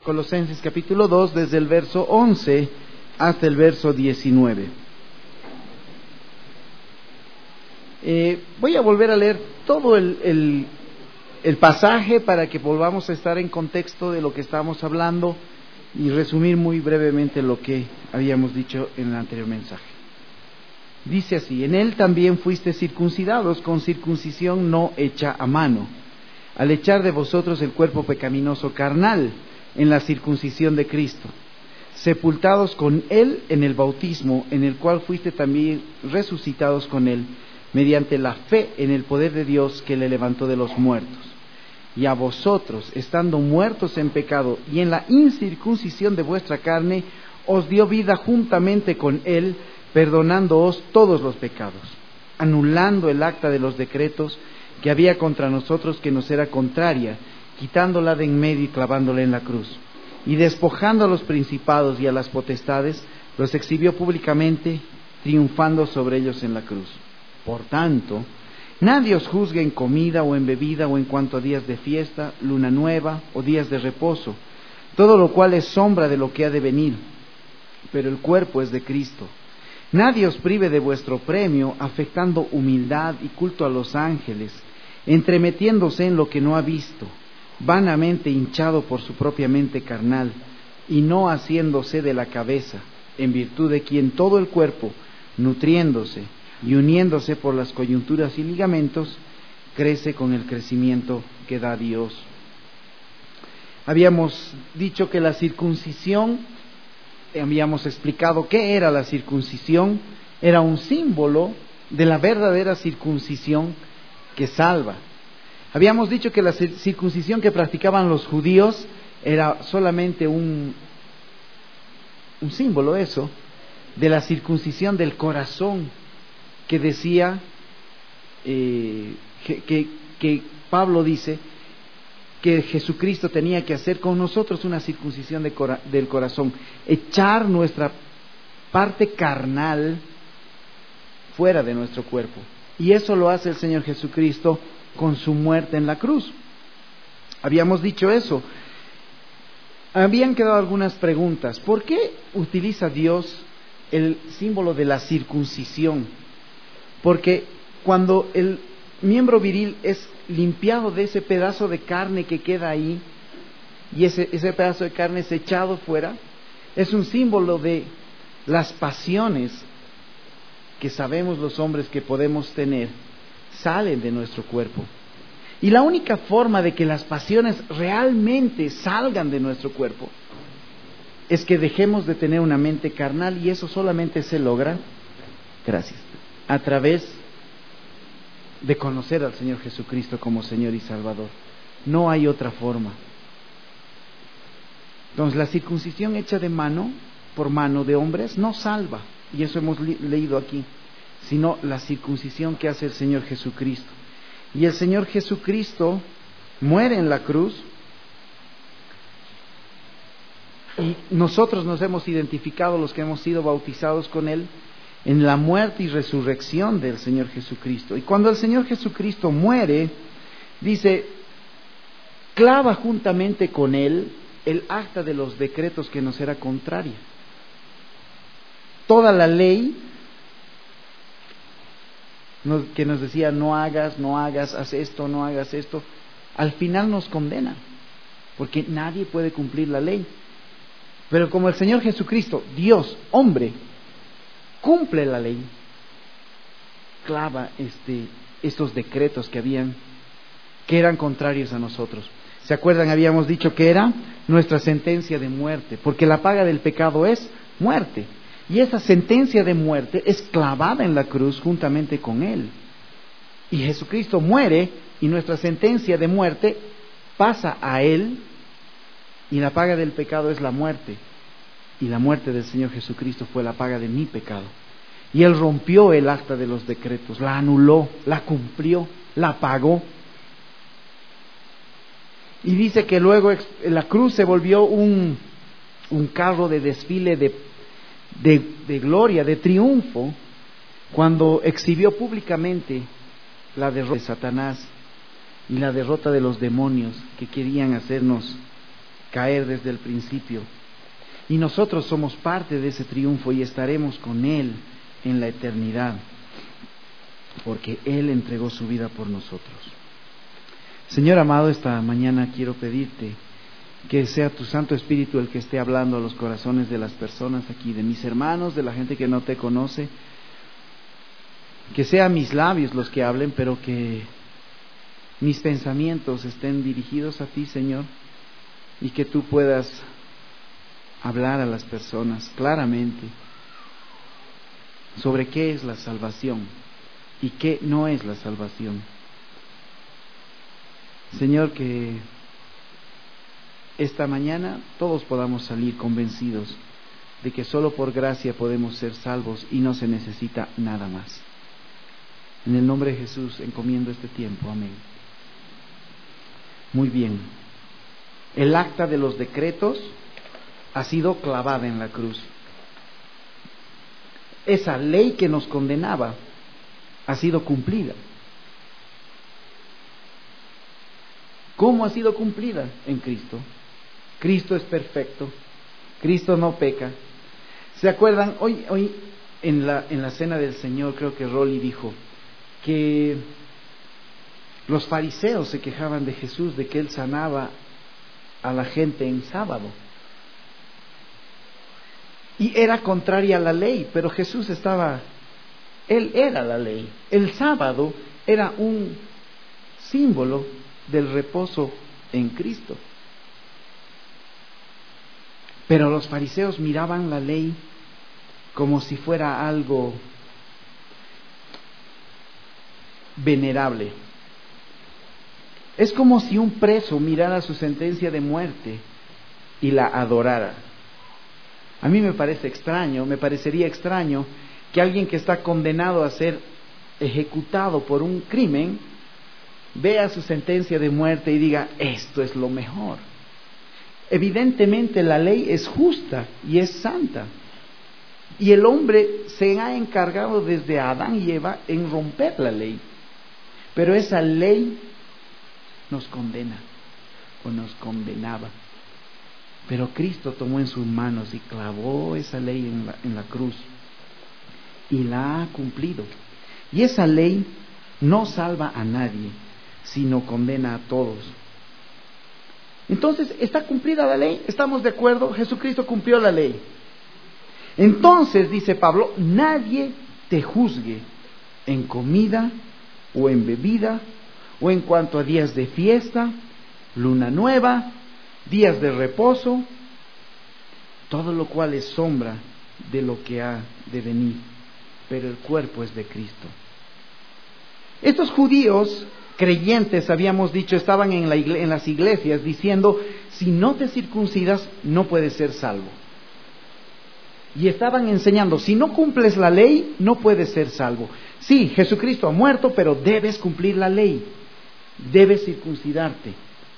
Colosenses capítulo 2, desde el verso 11 hasta el verso 19. Voy a volver a leer todo el pasaje para que volvamos a estar en contexto de lo que estábamos hablando y resumir muy brevemente lo que habíamos dicho en el anterior mensaje. Dice así: en él también fuiste circuncidados con circuncisión no hecha a mano, al echar de vosotros el cuerpo pecaminoso carnal en la circuncisión de Cristo, sepultados con él en el bautismo, en el cual fuiste también resucitados con él, mediante la fe en el poder de Dios que le levantó de los muertos. Y a vosotros, estando muertos en pecado y en la incircuncisión de vuestra carne, os dio vida juntamente con él, perdonándoos todos los pecados, anulando el acta de los decretos que había contra nosotros, que nos era contraria, quitándola de en medio y clavándola en la cruz. Y despojando a los principados y a las potestades, los exhibió públicamente, triunfando sobre ellos en la cruz. Por tanto, nadie os juzgue en comida o en bebida o en cuanto a días de fiesta, luna nueva o días de reposo, todo lo cual es sombra de lo que ha de venir, pero el cuerpo es de Cristo. Nadie os prive de vuestro premio, afectando humildad y culto a los ángeles, entremetiéndose en lo que no ha visto, vanamente hinchado por su propia mente carnal, y no haciéndose de la cabeza, en virtud de quien todo el cuerpo, nutriéndose y uniéndose por las coyunturas y ligamentos, crece con el crecimiento que da Dios. Habíamos dicho que la circuncisión, habíamos explicado qué era la circuncisión, era un símbolo de la verdadera circuncisión que salva. Habíamos dicho que la circuncisión que practicaban los judíos era solamente un símbolo, eso, de la circuncisión del corazón, que decía, que Pablo dice que Jesucristo tenía que hacer con nosotros una circuncisión del corazón, echar nuestra parte carnal fuera de nuestro cuerpo. Y eso lo hace el Señor Jesucristo con su muerte en la cruz. Habíamos dicho eso. Habían quedado algunas preguntas. ¿Por qué utiliza Dios el símbolo de la circuncisión? Porque cuando el miembro viril es limpiado de ese pedazo de carne que queda ahí, y ese pedazo de carne es echado fuera, es un símbolo de las pasiones que sabemos los hombres que podemos tener, salen de nuestro cuerpo. Y la única forma de que las pasiones realmente salgan de nuestro cuerpo es que dejemos de tener una mente carnal, y eso solamente se logra, gracias, a través de conocer al Señor Jesucristo como Señor y Salvador. No hay otra forma. Entonces, la circuncisión hecha de mano, por mano de hombres, no salva, y eso hemos leído aquí, sino la circuncisión que hace el Señor Jesucristo. Y el Señor Jesucristo muere en la cruz, y nosotros nos hemos identificado, los que hemos sido bautizados con Él, en la muerte y resurrección del Señor Jesucristo. Y cuando el Señor Jesucristo muere, dice, clava juntamente con Él el acta de los decretos que nos era contraria. Toda la ley que nos decía no hagas, haz esto, no hagas esto, al final nos condena, porque nadie puede cumplir la ley. Pero como el Señor Jesucristo, Dios, hombre, cumple la ley, clava estos decretos que eran contrarios a nosotros. ¿Se acuerdan? Habíamos dicho que era nuestra sentencia de muerte, porque la paga del pecado es muerte. Y esa sentencia de muerte es clavada en la cruz juntamente con Él. Y Jesucristo muere, y nuestra sentencia de muerte pasa a Él, y la paga del pecado es la muerte. Y la muerte del Señor Jesucristo fue la paga de mi pecado. Y Él rompió el acta de los decretos, la anuló, la cumplió, la pagó. Y dice que luego la cruz se volvió un carro de desfile de gloria, de triunfo, cuando exhibió públicamente la derrota de Satanás y la derrota de los demonios que querían hacernos caer desde el principio. Y nosotros somos parte de ese triunfo y estaremos con Él en la eternidad, porque Él entregó su vida por nosotros. Señor amado, esta mañana quiero pedirte que sea tu Santo Espíritu el que esté hablando a los corazones de las personas aquí, de mis hermanos, de la gente que no te conoce. Que sean mis labios los que hablen, pero que mis pensamientos estén dirigidos a ti, Señor, y que tú puedas hablar a las personas claramente sobre qué es la salvación y qué no es la salvación. Señor, que esta mañana todos podamos salir convencidos de que solo por gracia podemos ser salvos y no se necesita nada más. En el nombre de Jesús encomiendo este tiempo. Amén. Muy bien. El acta de los decretos ha sido clavada en la cruz. Esa ley que nos condenaba ha sido cumplida. ¿Cómo ha sido cumplida? En Cristo. Cristo es perfecto. Cristo no peca. ¿Se acuerdan? Hoy en la cena del Señor, creo que Rolly dijo que los fariseos se quejaban de Jesús, de que Él sanaba a la gente en sábado. Y era contraria a la ley, pero Jesús Él era la ley. El sábado era un símbolo del reposo en Cristo. Pero los fariseos miraban la ley como si fuera algo venerable. Es como si un preso mirara su sentencia de muerte y la adorara. A mí me parecería extraño que alguien que está condenado a ser ejecutado por un crimen vea su sentencia de muerte y diga, esto es lo mejor. Evidentemente la ley es justa y es santa. Y el hombre se ha encargado desde Adán y Eva en romper la ley. Pero esa ley nos condena o nos condenaba. Pero Cristo tomó en sus manos y clavó esa ley en la cruz y la ha cumplido. Y esa ley no salva a nadie, sino condena a todos. Entonces, ¿está cumplida la ley? ¿Estamos de acuerdo? Jesucristo cumplió la ley. Entonces, dice Pablo, nadie te juzgue en comida o en bebida, o en cuanto a días de fiesta, luna nueva, días de reposo, todo lo cual es sombra de lo que ha de venir, pero el cuerpo es de Cristo. Estos judíos creyentes, habíamos dicho, estaban en las iglesias diciendo, si no te circuncidas no puedes ser salvo. Y estaban enseñando, si no cumples la ley no puedes ser salvo. Sí, Jesucristo ha muerto, pero debes cumplir la ley, debes circuncidarte.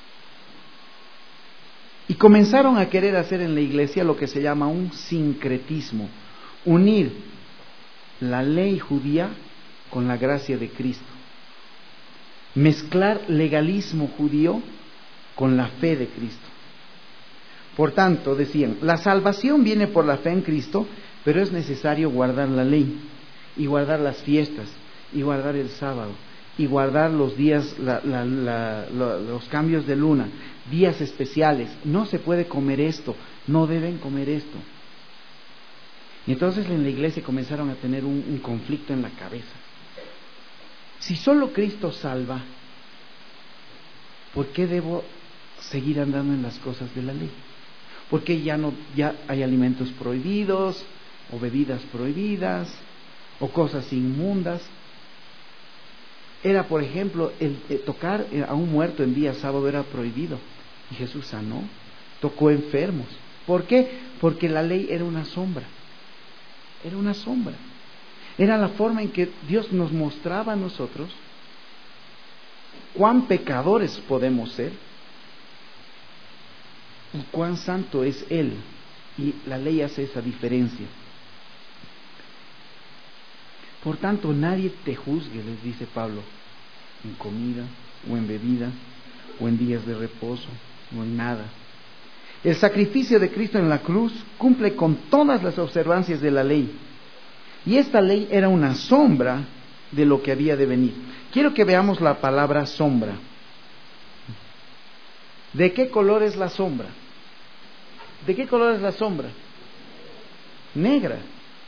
Y comenzaron a querer hacer en la iglesia lo que se llama un sincretismo, unir la ley judía con la gracia de Cristo, mezclar legalismo judío con la fe de Cristo. Por tanto, decían, la salvación viene por la fe en Cristo, pero es necesario guardar la ley, y guardar las fiestas, y guardar el sábado, y guardar los días, los cambios de luna, días especiales. No se puede comer esto, no deben comer esto. Y entonces en la iglesia comenzaron a tener un conflicto en la cabeza. Si solo Cristo salva, ¿por qué debo seguir andando en las cosas de la ley? ¿Por qué ya hay alimentos prohibidos, o bebidas prohibidas, o cosas inmundas? Era, por ejemplo, el tocar a un muerto en día sábado era prohibido. Y Jesús sanó, tocó enfermos. ¿Por qué? Porque la ley era una sombra. Era una sombra. Era la forma en que Dios nos mostraba a nosotros cuán pecadores podemos ser y cuán santo es Él. Y la ley hace esa diferencia. Por tanto, nadie te juzgue, les dice Pablo, en comida o en bebida o en días de reposo o en nada. El sacrificio de Cristo en la cruz cumple con todas las observancias de la ley. Y esta ley era una sombra de lo que había de venir. Quiero que veamos la palabra sombra. ¿De qué color es la sombra? ¿De qué color es la sombra? Negra.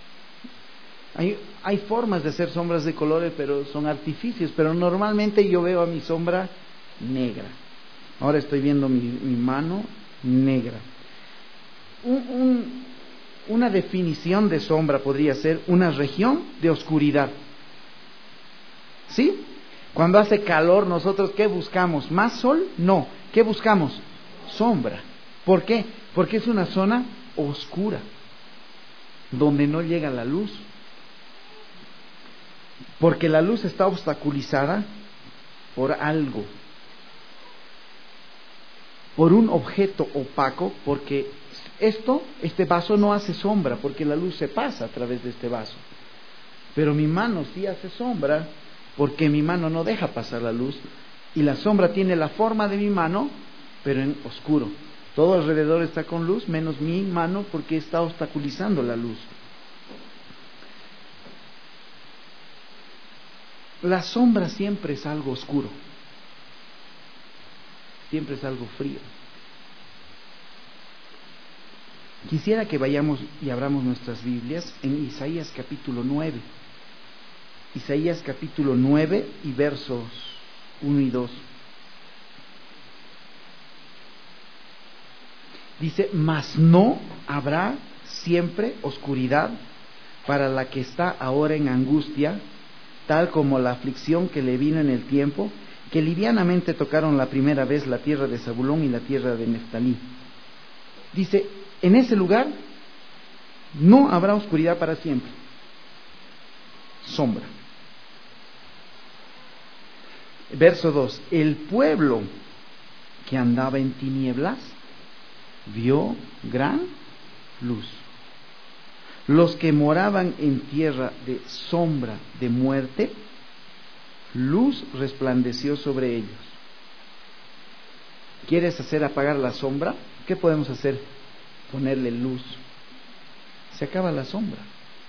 Hay formas de hacer sombras de colores, pero son artificios. Pero normalmente yo veo a mi sombra negra. Ahora estoy viendo mi mano negra. Una definición de sombra podría ser una región de oscuridad. ¿Sí? Cuando hace calor, nosotros ¿qué buscamos? ¿Más sol? No. ¿Qué buscamos? Sombra. ¿Por qué? Porque es una zona oscura, donde no llega la luz. Porque la luz está obstaculizada por algo, por un objeto opaco, porque este vaso no hace sombra, porque la luz se pasa a través de este vaso. Pero mi mano sí hace sombra, porque mi mano no deja pasar la luz, y la sombra tiene la forma de mi mano, pero en oscuro. Todo alrededor está con luz, menos mi mano, porque está obstaculizando la luz. La sombra siempre es algo oscuro, siempre es algo frío. Quisiera que vayamos y abramos nuestras Biblias en Isaías capítulo 9. Isaías capítulo 9 y versos 1 y 2. Dice: mas no habrá siempre oscuridad para la que está ahora en angustia, tal como la aflicción que le vino en el tiempo que livianamente tocaron la primera vez la tierra de Zabulón y la tierra de Neftalí. Dice: en ese lugar no habrá oscuridad para siempre, sombra. Verso 2: el pueblo que andaba en tinieblas vio gran luz. Los que moraban en tierra de sombra de muerte, luz resplandeció sobre ellos. ¿Quieres hacer apagar la sombra? ¿Qué podemos hacer? Ponerle luz. Se acaba la sombra.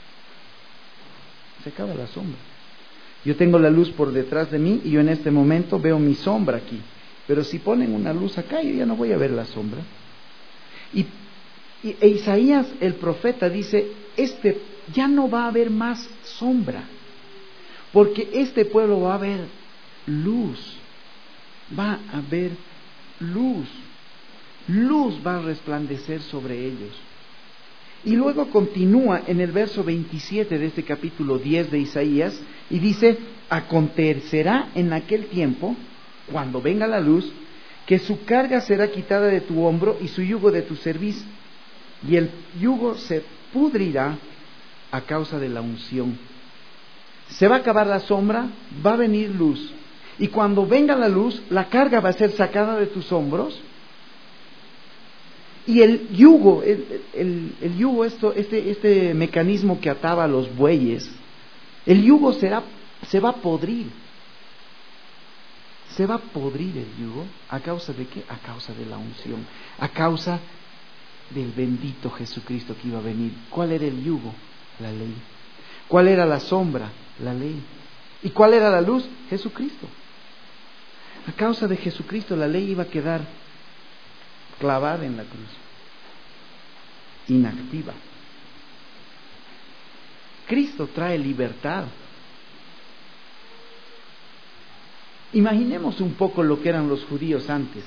Se acaba la sombra. Yo tengo la luz por detrás de mí y yo en este momento veo mi sombra aquí. Pero si ponen una luz acá, yo ya no voy a ver la sombra. Y Isaías el profeta dice: ya no va a haber más sombra, porque este pueblo va a ver luz, va a haber luz, luz va a resplandecer sobre ellos. Y luego continúa en el verso 27 de este capítulo 10 de Isaías y dice: acontecerá en aquel tiempo, cuando venga la luz, que su carga será quitada de tu hombro y su yugo de tu cerviz, y el yugo se pudrirá a causa de la unción. Se va a acabar la sombra, va a venir luz, y cuando venga la luz, la carga va a ser sacada de tus hombros, y el yugo, el yugo, este mecanismo que ataba a los bueyes, el yugo se va a podrir. Se va a podrir el yugo. ¿A causa de qué? A causa de la unción, a causa del bendito Jesucristo que iba a venir. ¿Cuál era el yugo? La ley. ¿Cuál era la sombra? La ley. ¿Y cuál era la luz? Jesucristo. A causa de Jesucristo la ley iba a quedar clavada en la cruz, inactiva. Cristo trae libertad. Imaginemos un poco lo que eran los judíos antes.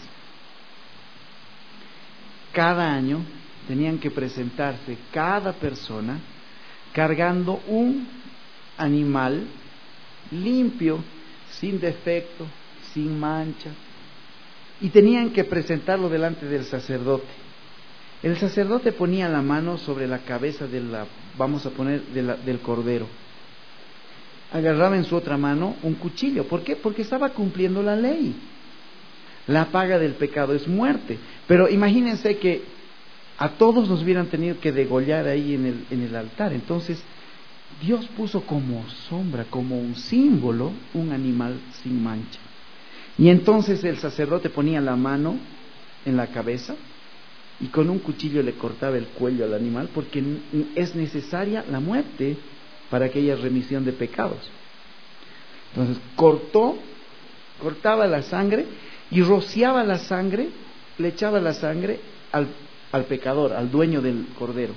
Cada año tenían que presentarse cada persona cargando un animal limpio, sin defecto, sin mancha, y tenían que presentarlo delante del sacerdote. El sacerdote ponía la mano sobre la cabeza del cordero. Agarraba en su otra mano un cuchillo. ¿Por qué? Porque estaba cumpliendo la ley. La paga del pecado es muerte. Pero imagínense que a todos nos hubieran tenido que degollar ahí en el altar. Entonces Dios puso como sombra, como un símbolo, un animal sin mancha. Y entonces el sacerdote ponía la mano en la cabeza y con un cuchillo le cortaba el cuello al animal, porque es necesaria la muerte para que haya remisión de pecados. Entonces cortaba la sangre y rociaba la sangre, le echaba la sangre al pecador, al dueño del cordero.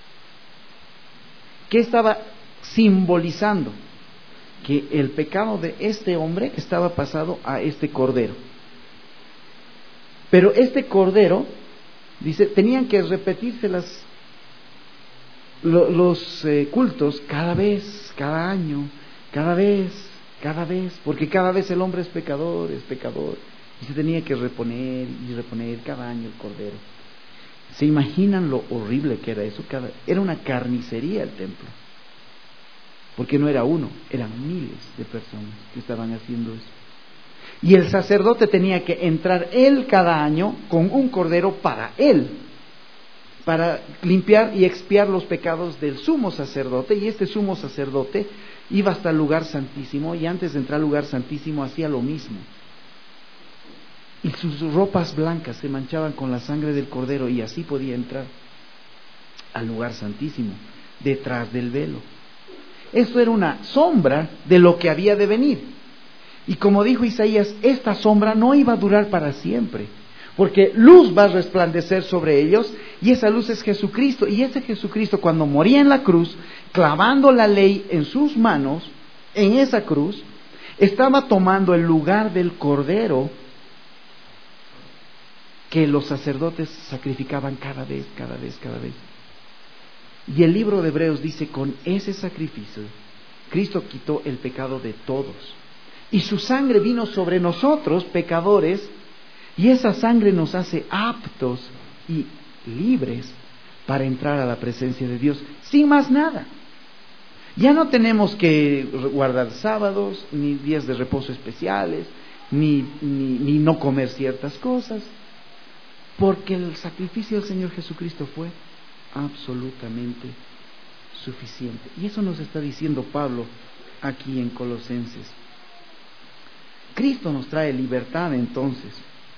¿Qué estaba simbolizando? Que el pecado de este hombre estaba pasado a este cordero. Pero este cordero, dice, tenían que repetirse los cultos cada vez, cada año, cada vez, porque cada vez el hombre es pecador, y se tenía que reponer y reponer cada año el cordero. ¿Se imaginan lo horrible que era eso? Era una carnicería el templo, porque no era uno, eran miles de personas que estaban haciendo eso. Y el sacerdote tenía que entrar él cada año con un cordero para él, para limpiar y expiar los pecados del sumo sacerdote. Y este sumo sacerdote iba hasta el lugar santísimo, y antes de entrar al lugar santísimo hacía lo mismo. Y sus ropas blancas se manchaban con la sangre del cordero, y así podía entrar al lugar santísimo, detrás del velo. Esto era una sombra de lo que había de venir. Y como dijo Isaías, esta sombra no iba a durar para siempre, porque luz va a resplandecer sobre ellos, y esa luz es Jesucristo. Y ese Jesucristo, cuando moría en la cruz, clavando la ley en sus manos, en esa cruz, estaba tomando el lugar del cordero que los sacerdotes sacrificaban cada vez. Y el libro de Hebreos dice, con ese sacrificio Cristo quitó el pecado de todos, y su sangre vino sobre nosotros pecadores, y esa sangre nos hace aptos y libres para entrar a la presencia de Dios, sin más nada. Ya no tenemos que guardar sábados, ni días de reposo especiales, ni no comer ciertas cosas, porque el sacrificio del Señor Jesucristo fue absolutamente suficiente. Y eso nos está diciendo Pablo aquí en Colosenses. Cristo nos trae libertad entonces.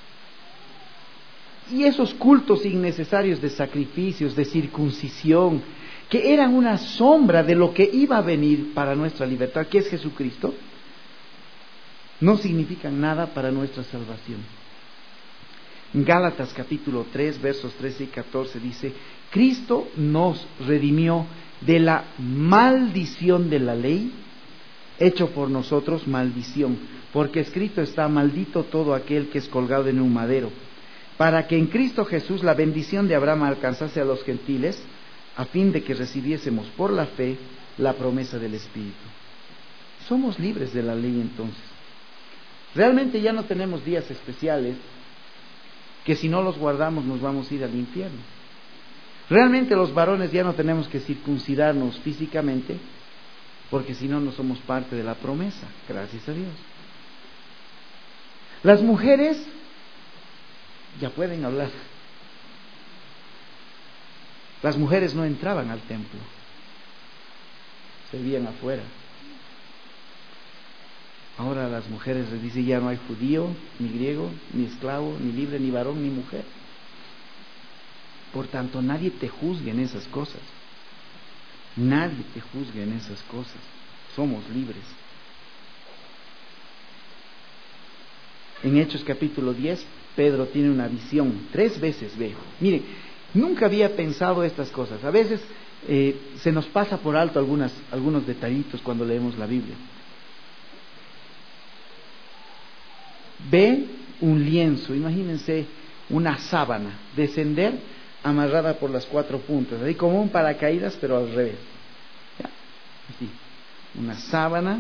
Y esos cultos innecesarios de sacrificios, de circuncisión, que eran una sombra de lo que iba a venir para nuestra libertad, que es Jesucristo, no significan nada para nuestra salvación. En Gálatas capítulo 3, versos 13 y 14 dice, Cristo nos redimió de la maldición de la ley, hecho por nosotros maldición, porque escrito está, maldito todo aquel que es colgado en un madero, para que en Cristo Jesús la bendición de Abraham alcanzase a los gentiles, a fin de que recibiésemos por la fe la promesa del Espíritu. Somos libres de la ley entonces. Realmente ya no tenemos días especiales que si no los guardamos nos vamos a ir al infierno. Realmente los varones ya no tenemos que circuncidarnos físicamente, porque si no, no somos parte de la promesa, gracias a Dios. Las mujeres ya pueden hablar. Las mujeres no entraban al templo, servían afuera. Ahora a las mujeres les dice, ya no hay judío, ni griego, ni esclavo, ni libre, ni varón, ni mujer. Por tanto, nadie te juzgue en esas cosas. Nadie te juzgue en esas cosas. Somos libres. En Hechos capítulo 10, Pedro tiene una visión. 3 veces ve. Miren, nunca había pensado estas cosas. A veces se nos pasa por alto algunos detallitos cuando leemos la Biblia. Ve un lienzo, imagínense una sábana, descender amarrada por las 4 puntas, ahí como un paracaídas pero al revés. ¿Ya? Así, una sábana,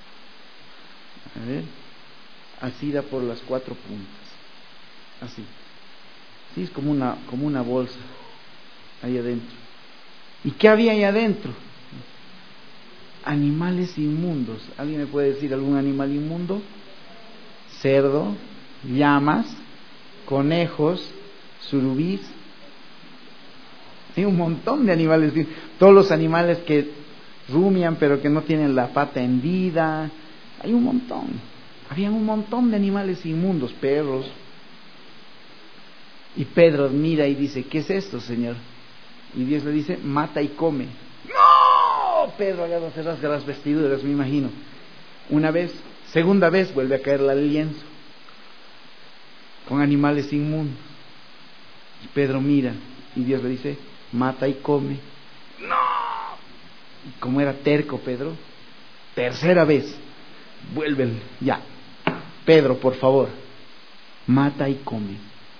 a ver, asida por las 4 puntas, así. Sí, es como una bolsa ahí adentro. ¿Y qué había ahí adentro? Animales inmundos. ¿Alguien me puede decir algún animal inmundo? Cerdo, llamas, conejos, surubís. Hay un montón de animales, todos los animales que rumian pero que no tienen la pata hendida. Hay un montón. Habían un montón de animales inmundos, perros. Y Pedro mira y dice, ¿qué es esto, Señor? Y Dios le dice, mata y come. ¡No! Pedro agarra, se rasga las vestiduras, me imagino. Una vez, segunda vez vuelve a caer el lienzo con animales inmundos. Y Pedro mira y Dios le dice, mata y come. ¡No! Y como era terco Pedro, tercera vez vuelve ya. Pedro, por favor, mata y come.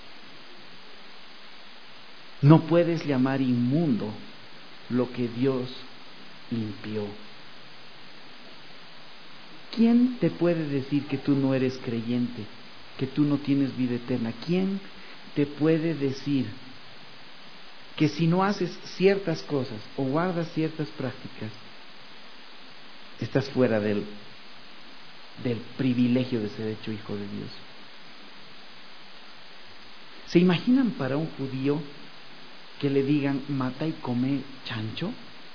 No puedes llamar inmundo lo que Dios limpió. ¿Quién te puede decir que tú no eres creyente, que tú no tienes vida eterna? ¿Quién te puede decir que si no haces ciertas cosas o guardas ciertas prácticas, estás fuera del privilegio de ser hecho hijo de Dios? ¿Se imaginan para un judío que le digan mata y come chancho?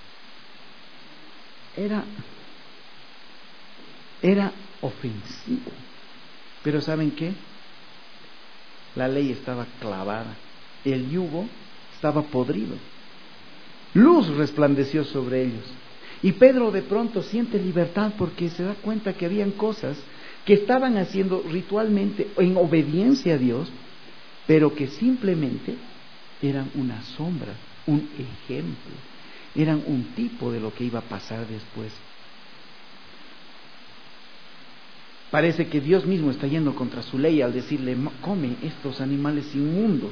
Era ofensivo. Pero ¿saben qué? La ley estaba clavada, el yugo estaba podrido, luz resplandeció sobre ellos. Y Pedro de pronto siente libertad porque se da cuenta que habían cosas que estaban haciendo ritualmente en obediencia a Dios, pero que simplemente eran una sombra, un ejemplo, eran un tipo de lo que iba a pasar después. Parece que Dios mismo está yendo contra su ley al decirle, come estos animales inmundos.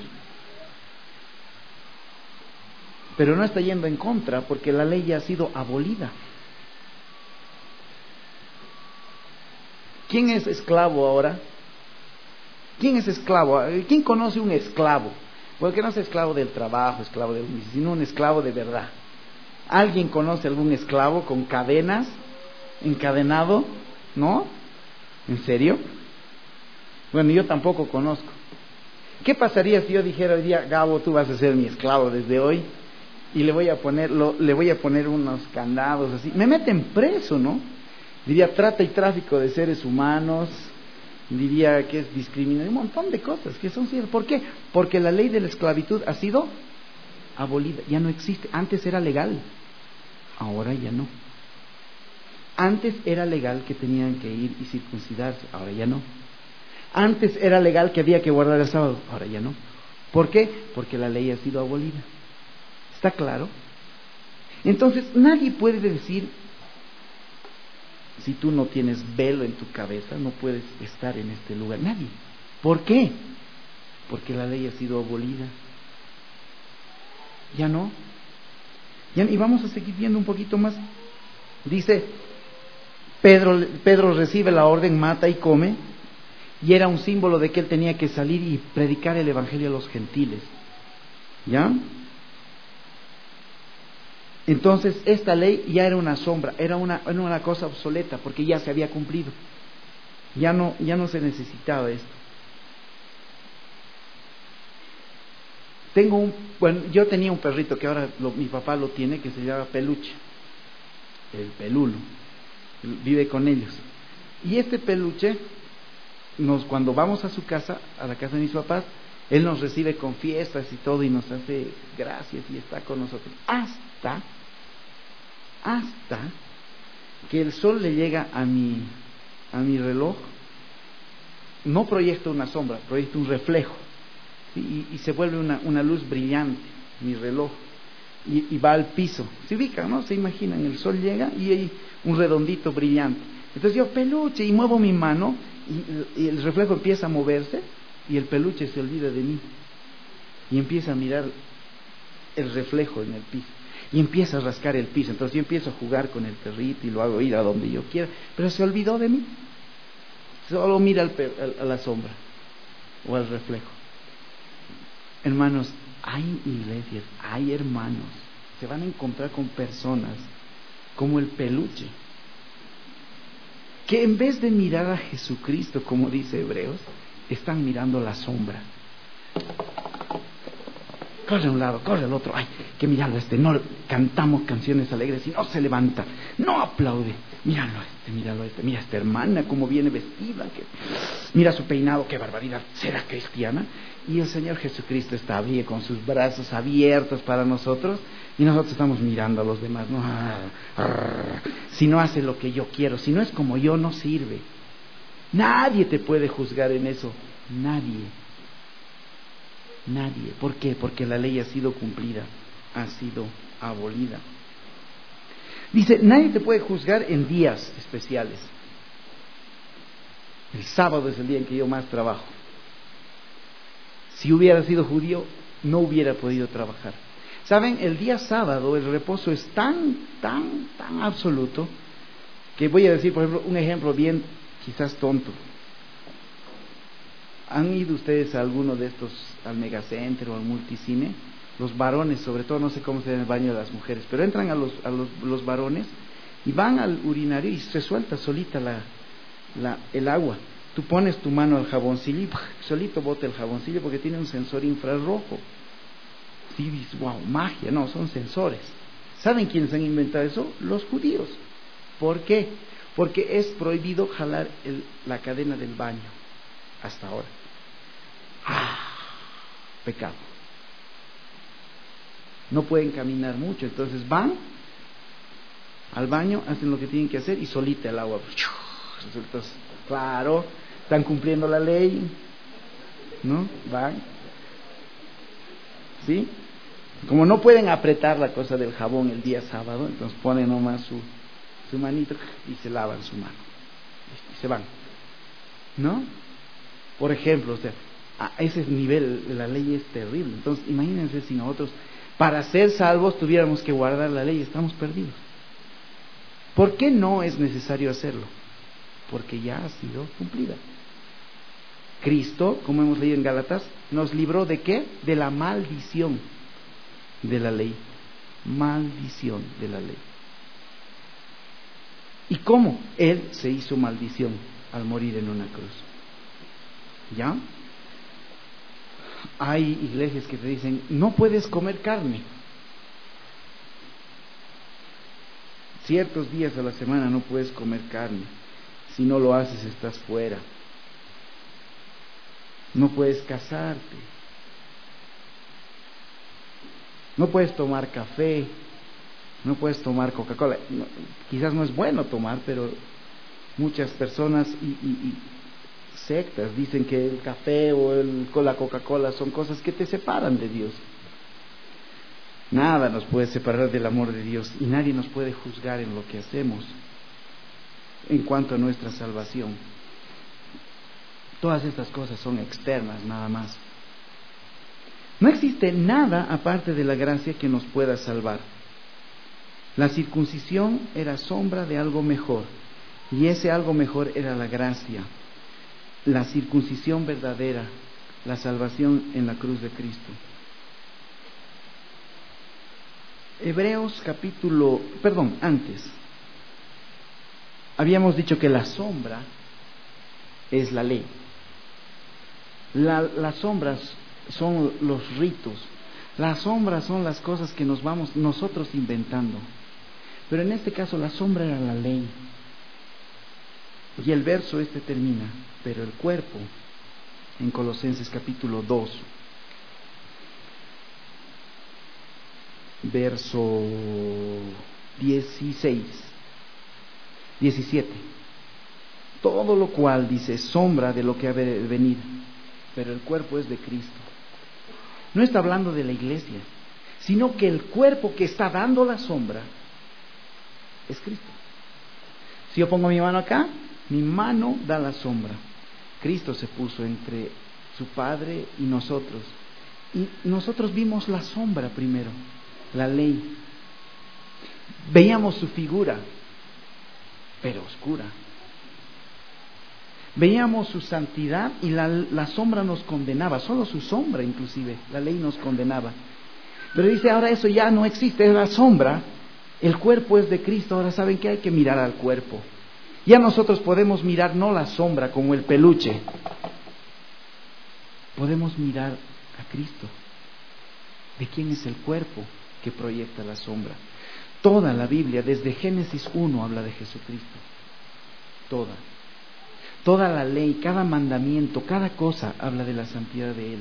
Pero no está yendo en contra porque la ley ya ha sido abolida. ¿Quién es esclavo ahora? ¿Quién es esclavo? ¿Quién conoce un esclavo? Porque no es esclavo del trabajo, esclavo del oficio, sino un esclavo de verdad. ¿Alguien conoce algún esclavo con cadenas, encadenado? ¿No? ¿En serio? Bueno, yo tampoco conozco. ¿Qué pasaría si yo dijera hoy día, Gabo, tú vas a ser mi esclavo desde hoy y le voy a poner unos candados así? Me meten preso, ¿no? Diría trata y tráfico de seres humanos, diría que es discriminación, un montón de cosas que son ciertas. ¿Por qué? Porque la ley de la esclavitud ha sido abolida, ya no existe. Antes era legal, ahora ya no. Antes era legal que tenían que ir y circuncidarse, ahora ya no. Antes era legal que había que guardar el sábado, ahora ya no. ¿Por qué? Porque la ley ha sido abolida. ¿Está claro? Entonces nadie puede decir, si tú no tienes velo en tu cabeza, no puedes estar en este lugar. Nadie. ¿Por qué? Porque la ley ha sido abolida. Ya no. Y vamos a seguir viendo un poquito más. Dice, Pedro recibe la orden, mata y come, y era un símbolo de que él tenía que salir y predicar el evangelio a los gentiles. ¿Ya? Entonces esta ley ya era una sombra, era una cosa obsoleta, porque ya se había cumplido. Ya no se necesitaba esto. Yo tenía un perrito que ahora mi papá lo tiene, que se llama Peluche, el Pelulo, vive con ellos. Y este Peluche, cuando vamos a su casa, a la casa de mis papás, él nos recibe con fiestas y todo y nos hace gracias y está con nosotros hasta que el sol le llega a mi reloj. No proyecta una sombra, proyecta un reflejo, ¿sí? y se vuelve una luz brillante mi reloj y va al piso. Se ubican, ¿no? Se imaginan, el sol llega y hay un redondito brillante. Entonces yo, Peluche, y muevo mi mano y el reflejo empieza a moverse y el Peluche se olvida de mí y empieza a mirar el reflejo en el piso y empieza a rascar el piso. Entonces yo empiezo a jugar con el perrito y lo hago ir a donde yo quiera, pero se olvidó de mí, solo mira a la sombra o al reflejo. Hermanos, hay iglesias, hay hermanos, se van a encontrar con personas como el Peluche, que en vez de mirar a Jesucristo, como dice Hebreos, están mirando la sombra. corre a un lado, corre al otro. Ay, que míralo no cantamos canciones alegres y no se levanta, no aplaude. Míralo mira esta hermana cómo viene vestida, mira su peinado, qué barbaridad, ¿será cristiana? Y el Señor Jesucristo está ahí con sus brazos abiertos para nosotros y nosotros estamos mirando a los demás, ¿no? Si no hace lo que yo quiero, si no es como yo, no sirve. Nadie te puede juzgar en eso, nadie. ¿Por qué? Porque la ley ha sido cumplida, ha sido abolida. Dice, nadie te puede juzgar en días especiales. El sábado es el día en que yo más trabajo. Si hubiera sido judío, no hubiera podido trabajar. ¿Saben? El día sábado el reposo es tan absoluto que voy a decir, por ejemplo, un ejemplo bien quizás tonto. ¿Han ido ustedes a alguno de estos, al Megacenter o al Multicine? Los varones, sobre todo, no sé cómo se llama el baño de las mujeres, pero entran a los varones y van al urinario y se suelta solita el agua. Tú pones tu mano al jaboncillo y solito bota el jaboncillo porque tiene un sensor infrarrojo. Sí, dices, wow, magia. No, son sensores. ¿Saben quiénes han inventado eso? Los judíos. ¿Por qué? Porque es prohibido jalar la cadena del baño hasta ahora. Pecado. No pueden caminar mucho, entonces van al baño, hacen lo que tienen que hacer y solita el agua. Entonces, claro, están cumpliendo la ley, ¿no? Van, ¿sí? Como no pueden apretar la cosa del jabón el día sábado, entonces ponen nomás su manito y se lavan su mano y se van, ¿no? Por ejemplo, o sea, a ese nivel la ley es terrible. Entonces imagínense si nosotros para ser salvos tuviéramos que guardar la ley, estamos perdidos. ¿Por qué no es necesario hacerlo? Porque ya ha sido cumplida. Cristo, como hemos leído en Gálatas, nos libró ¿de qué? De la maldición de la ley. Maldición de la ley. ¿Y cómo? Él se hizo maldición al morir en una cruz. ¿Ya? Hay iglesias que te dicen, no puedes comer carne. Ciertos días a la semana no puedes comer carne. Si no lo haces, estás fuera. No puedes casarte. No puedes tomar café. No puedes tomar Coca-Cola. No, quizás no es bueno tomar, pero muchas personas y sectas dicen que el café o la Coca-Cola son cosas que te separan de Dios. Nada nos puede separar del amor de Dios y nadie nos puede juzgar en lo que hacemos en cuanto a nuestra salvación. Todas estas cosas son externas nada más. No existe nada aparte de la gracia que nos pueda salvar. La circuncisión era sombra de algo mejor y ese algo mejor era la gracia. La circuncisión verdadera, la salvación en la cruz de Cristo. Antes habíamos dicho que la sombra es la ley. Las sombras son los ritos. Las sombras son las cosas que nos vamos nosotros inventando. Pero en este caso la sombra era la ley. Y el verso termina, pero el cuerpo, en Colosenses capítulo 2, verso 17. Todo lo cual, dice, sombra de lo que ha de venir, pero el cuerpo es de Cristo. No está hablando de la iglesia, sino que el cuerpo que está dando la sombra es Cristo. Si yo pongo mi mano acá, mi mano da la sombra. Cristo se puso entre su Padre y nosotros. Y nosotros vimos la sombra primero, la ley. Veíamos su figura, pero oscura. Veíamos su santidad y la sombra nos condenaba, solo su sombra inclusive, la ley nos condenaba. Pero dice, ahora eso ya no existe, es la sombra, el cuerpo es de Cristo. Ahora saben que hay que mirar al cuerpo. Ya nosotros podemos mirar no la sombra como el peluche, podemos mirar a Cristo. ¿De quién es el cuerpo que proyecta la sombra? Toda la Biblia, desde Génesis 1, habla de Jesucristo. Toda la ley, cada mandamiento, cada cosa habla de la santidad de Él.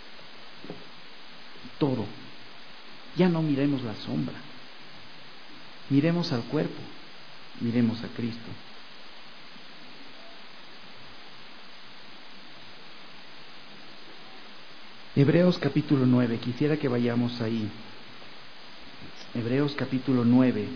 Todo. Ya no miremos la sombra. Miremos al cuerpo. Miremos a Cristo. Hebreos capítulo 9, quisiera que vayamos ahí. Hebreos capítulo 9.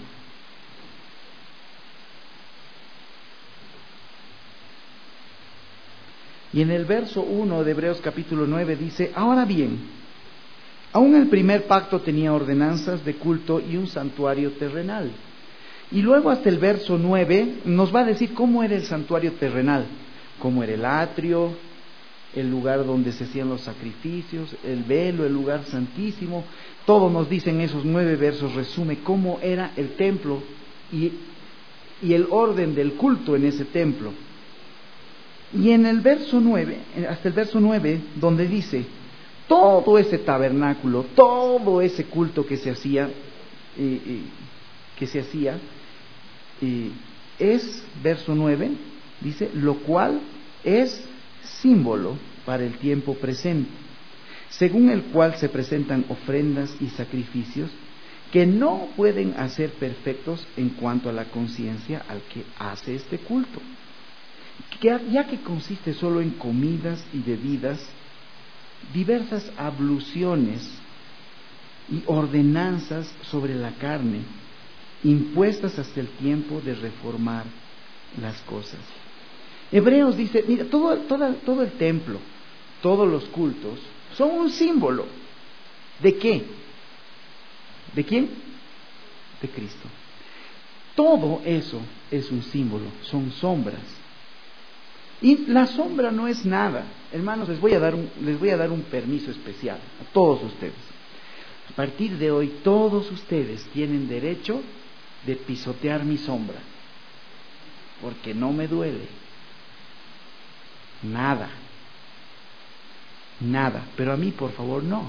Y en el verso 1 de Hebreos capítulo 9 dice: ahora bien, aún el primer pacto tenía ordenanzas de culto y un santuario terrenal. Y luego hasta el verso 9 nos va a decir cómo era el santuario terrenal, cómo era el atrio, el lugar donde se hacían los sacrificios, el velo, el lugar santísimo. Todo nos dice en esos 9 versos, resume cómo era el templo y el orden del culto en ese templo. Y en el verso 9, hasta el verso 9, donde dice, todo ese tabernáculo, todo ese culto que se hacía, es, verso 9, dice, lo cual es símbolo para el tiempo presente, según el cual se presentan ofrendas y sacrificios que no pueden hacer perfectos en cuanto a la conciencia al que hace este culto, ya que consiste solo en comidas y bebidas, diversas abluciones y ordenanzas sobre la carne, impuestas hasta el tiempo de reformar las cosas. Hebreos dice, mira, todo el templo, todos los cultos, son un símbolo. ¿De qué? ¿De quién? De Cristo. Todo eso es un símbolo, son sombras. Y la sombra no es nada. Hermanos, les voy a dar un permiso especial a todos ustedes. A partir de hoy, todos ustedes tienen derecho de pisotear mi sombra, porque no me duele. Nada. Pero a mí, por favor, no.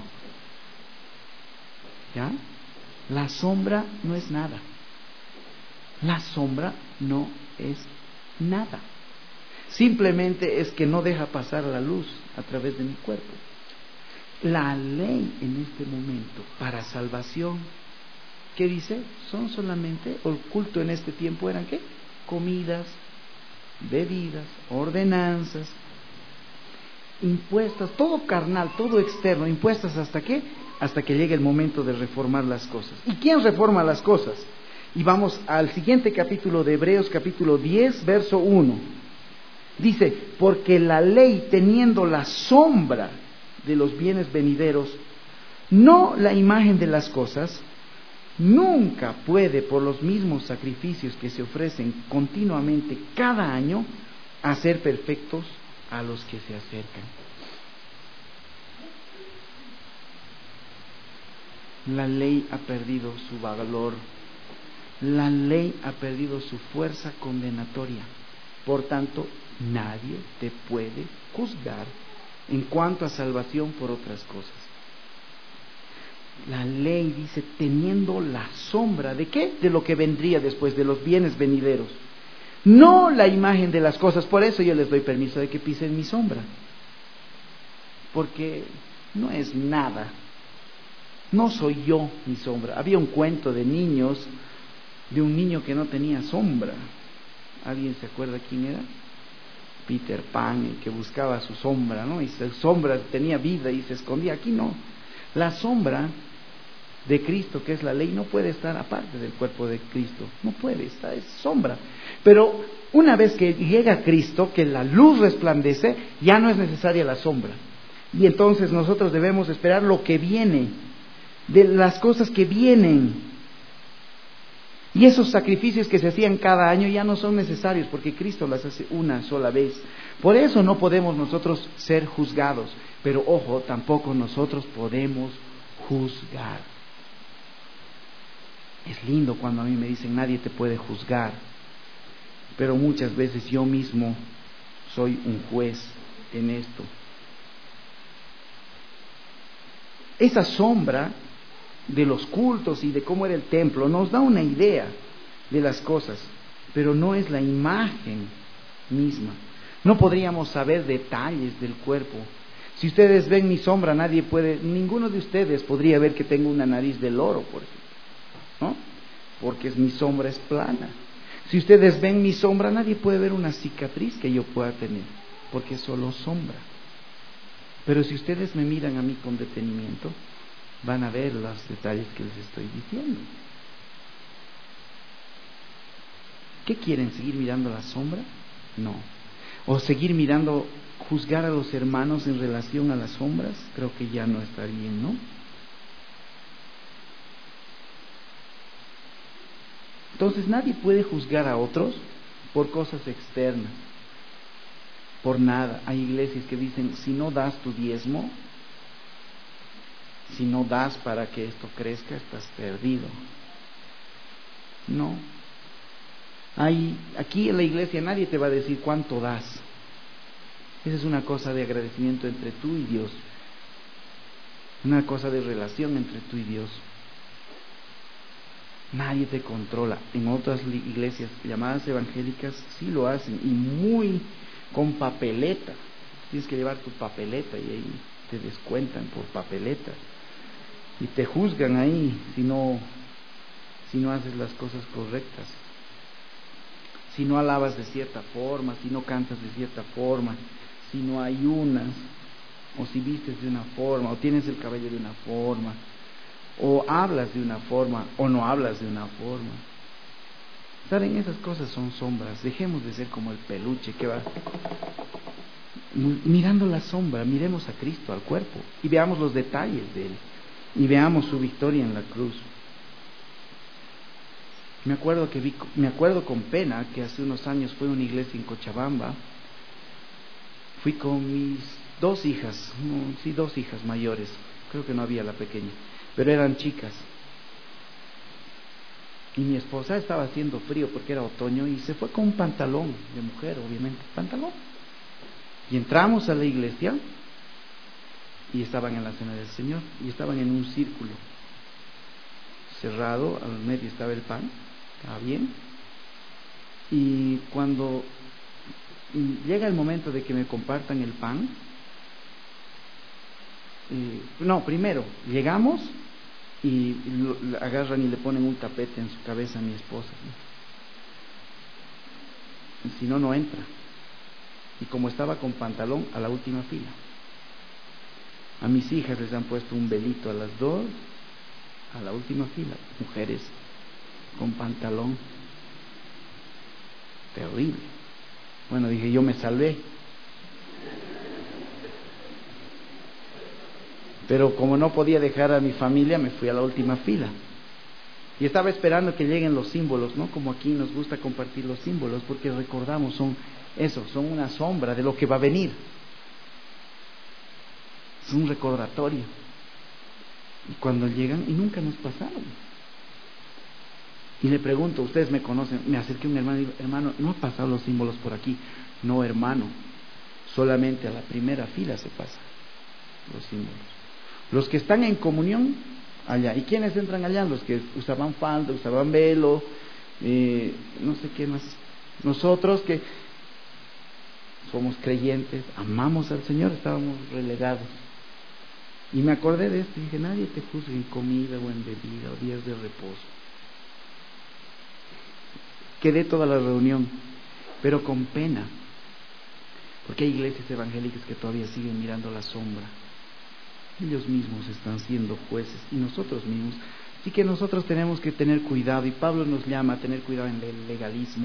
¿Ya? La sombra no es nada. La sombra no es nada. Simplemente es que no deja pasar la luz a través de mi cuerpo. La ley en este momento para salvación, ¿qué dice? Son solamente, o el culto en este tiempo eran ¿qué? Comidas, bebidas, ordenanzas, impuestas, todo carnal, todo externo, impuestas ¿hasta qué? Hasta que llegue el momento de reformar las cosas. ¿Y quién reforma las cosas? Y vamos al siguiente capítulo de Hebreos, capítulo 10, verso 1. Dice, porque la ley, teniendo la sombra de los bienes venideros, no la imagen de las cosas, nunca puede, por los mismos sacrificios que se ofrecen continuamente cada año, hacer perfectos a los que se acercan. La ley ha perdido su valor. La ley ha perdido su fuerza condenatoria. Por tanto, nadie te puede juzgar en cuanto a salvación por otras cosas. La ley dice, teniendo la sombra ¿de qué? De lo que vendría después, de los bienes venideros. No la imagen de las cosas. Por eso yo les doy permiso de que pisen mi sombra, porque no es nada. No soy yo mi sombra. Había un cuento de niños, de un niño que no tenía sombra. ¿Alguien se acuerda quién era? Peter Pan, el que buscaba su sombra, ¿no? Y su sombra tenía vida y se escondía. Aquí no. La sombra de Cristo, que es la ley, no puede estar aparte del cuerpo de Cristo. No puede estar, es sombra. Pero una vez que llega Cristo, que la luz resplandece, ya no es necesaria la sombra. Y entonces nosotros debemos esperar lo que viene, de las cosas que vienen. Y esos sacrificios que se hacían cada año ya no son necesarios, porque Cristo las hace una sola vez. Por eso no podemos nosotros ser juzgados. Pero ojo, tampoco nosotros podemos juzgar. Es lindo cuando a mí me dicen nadie te puede juzgar, pero muchas veces yo mismo soy un juez en esto. Esa sombra de los cultos y de cómo era el templo nos da una idea de las cosas, pero no es la imagen misma. No podríamos saber detalles del cuerpo. Si ustedes ven mi sombra, ninguno de ustedes podría ver que tengo una nariz de loro, por ejemplo, ¿no? Porque mi sombra es plana. Si ustedes ven mi sombra, nadie puede ver una cicatriz que yo pueda tener, porque es solo sombra. Pero si ustedes me miran a mí con detenimiento, van a ver los detalles que les estoy diciendo. ¿Qué quieren? ¿Seguir mirando la sombra? No. ¿O seguir mirando, juzgar a los hermanos en relación a las sombras? Creo que ya no está bien, ¿no? Entonces nadie puede juzgar a otros por cosas externas, por nada. Hay iglesias que dicen, si no das tu diezmo, si no das para que esto crezca, estás perdido. No. Aquí en la iglesia nadie te va a decir cuánto das. Esa es una cosa de agradecimiento entre tú y Dios, una cosa de relación entre tú y Dios. Nadie te controla. En otras iglesias llamadas evangélicas sí lo hacen, y muy con papeleta. Tienes que llevar tu papeleta y ahí te descuentan por papeleta y te juzgan ahí si no haces las cosas correctas, si no alabas de cierta forma, si no cantas de cierta forma, si no ayunas, o si vistes de una forma, o tienes el cabello de una forma, o hablas de una forma, o no hablas de una forma. ¿Saben? Esas cosas son sombras. Dejemos de ser como el peluche que va mirando la sombra. Miremos a Cristo, al cuerpo, y veamos los detalles de Él, y veamos su victoria en la cruz. Me acuerdo con pena que hace unos años fui a una iglesia en Cochabamba. Fui con mis dos hijas mayores, creo que no había la pequeña, pero eran chicas. Y mi esposa estaba haciendo frío porque era otoño y se fue con un pantalón de mujer, obviamente, pantalón. Y entramos a la iglesia y estaban en la cena del Señor y estaban en un círculo cerrado, al medio estaba el pan, estaba bien. Y cuando llega el momento de que me compartan el pan, primero llegamos y agarran y le ponen un tapete en su cabeza a mi esposa, ¿no? Y si no, no entra. Y como estaba con pantalón, a la última fila. A mis hijas les han puesto un velito a las dos, a la última fila, mujeres con pantalón. Terrible. Bueno, dije, yo me salvé. Pero como no podía dejar a mi familia, me fui a la última fila. Y estaba esperando que lleguen los símbolos, ¿no? Como aquí nos gusta compartir los símbolos, porque recordamos, son una sombra de lo que va a venir. Es un recordatorio. Y cuando llegan, y nunca nos pasaron. Y le pregunto, ustedes me conocen, me acerqué a un hermano y digo, hermano, ¿no ha pasado los símbolos por aquí? No, hermano, solamente a la primera fila se pasan los símbolos. Los que están en comunión, allá. ¿Y quiénes entran allá? Los que usaban falda, usaban velo, no sé qué más. Nosotros que somos creyentes, amamos al Señor, estábamos relegados. Y me acordé de esto y dije, nadie te juzgue en comida o en bebida o días de reposo. Quedé toda la reunión, pero con pena, porque hay iglesias evangélicas que todavía siguen mirando la sombra. Ellos mismos están siendo jueces y nosotros mismos. Así que nosotros tenemos que tener cuidado, y Pablo nos llama a tener cuidado en el legalismo.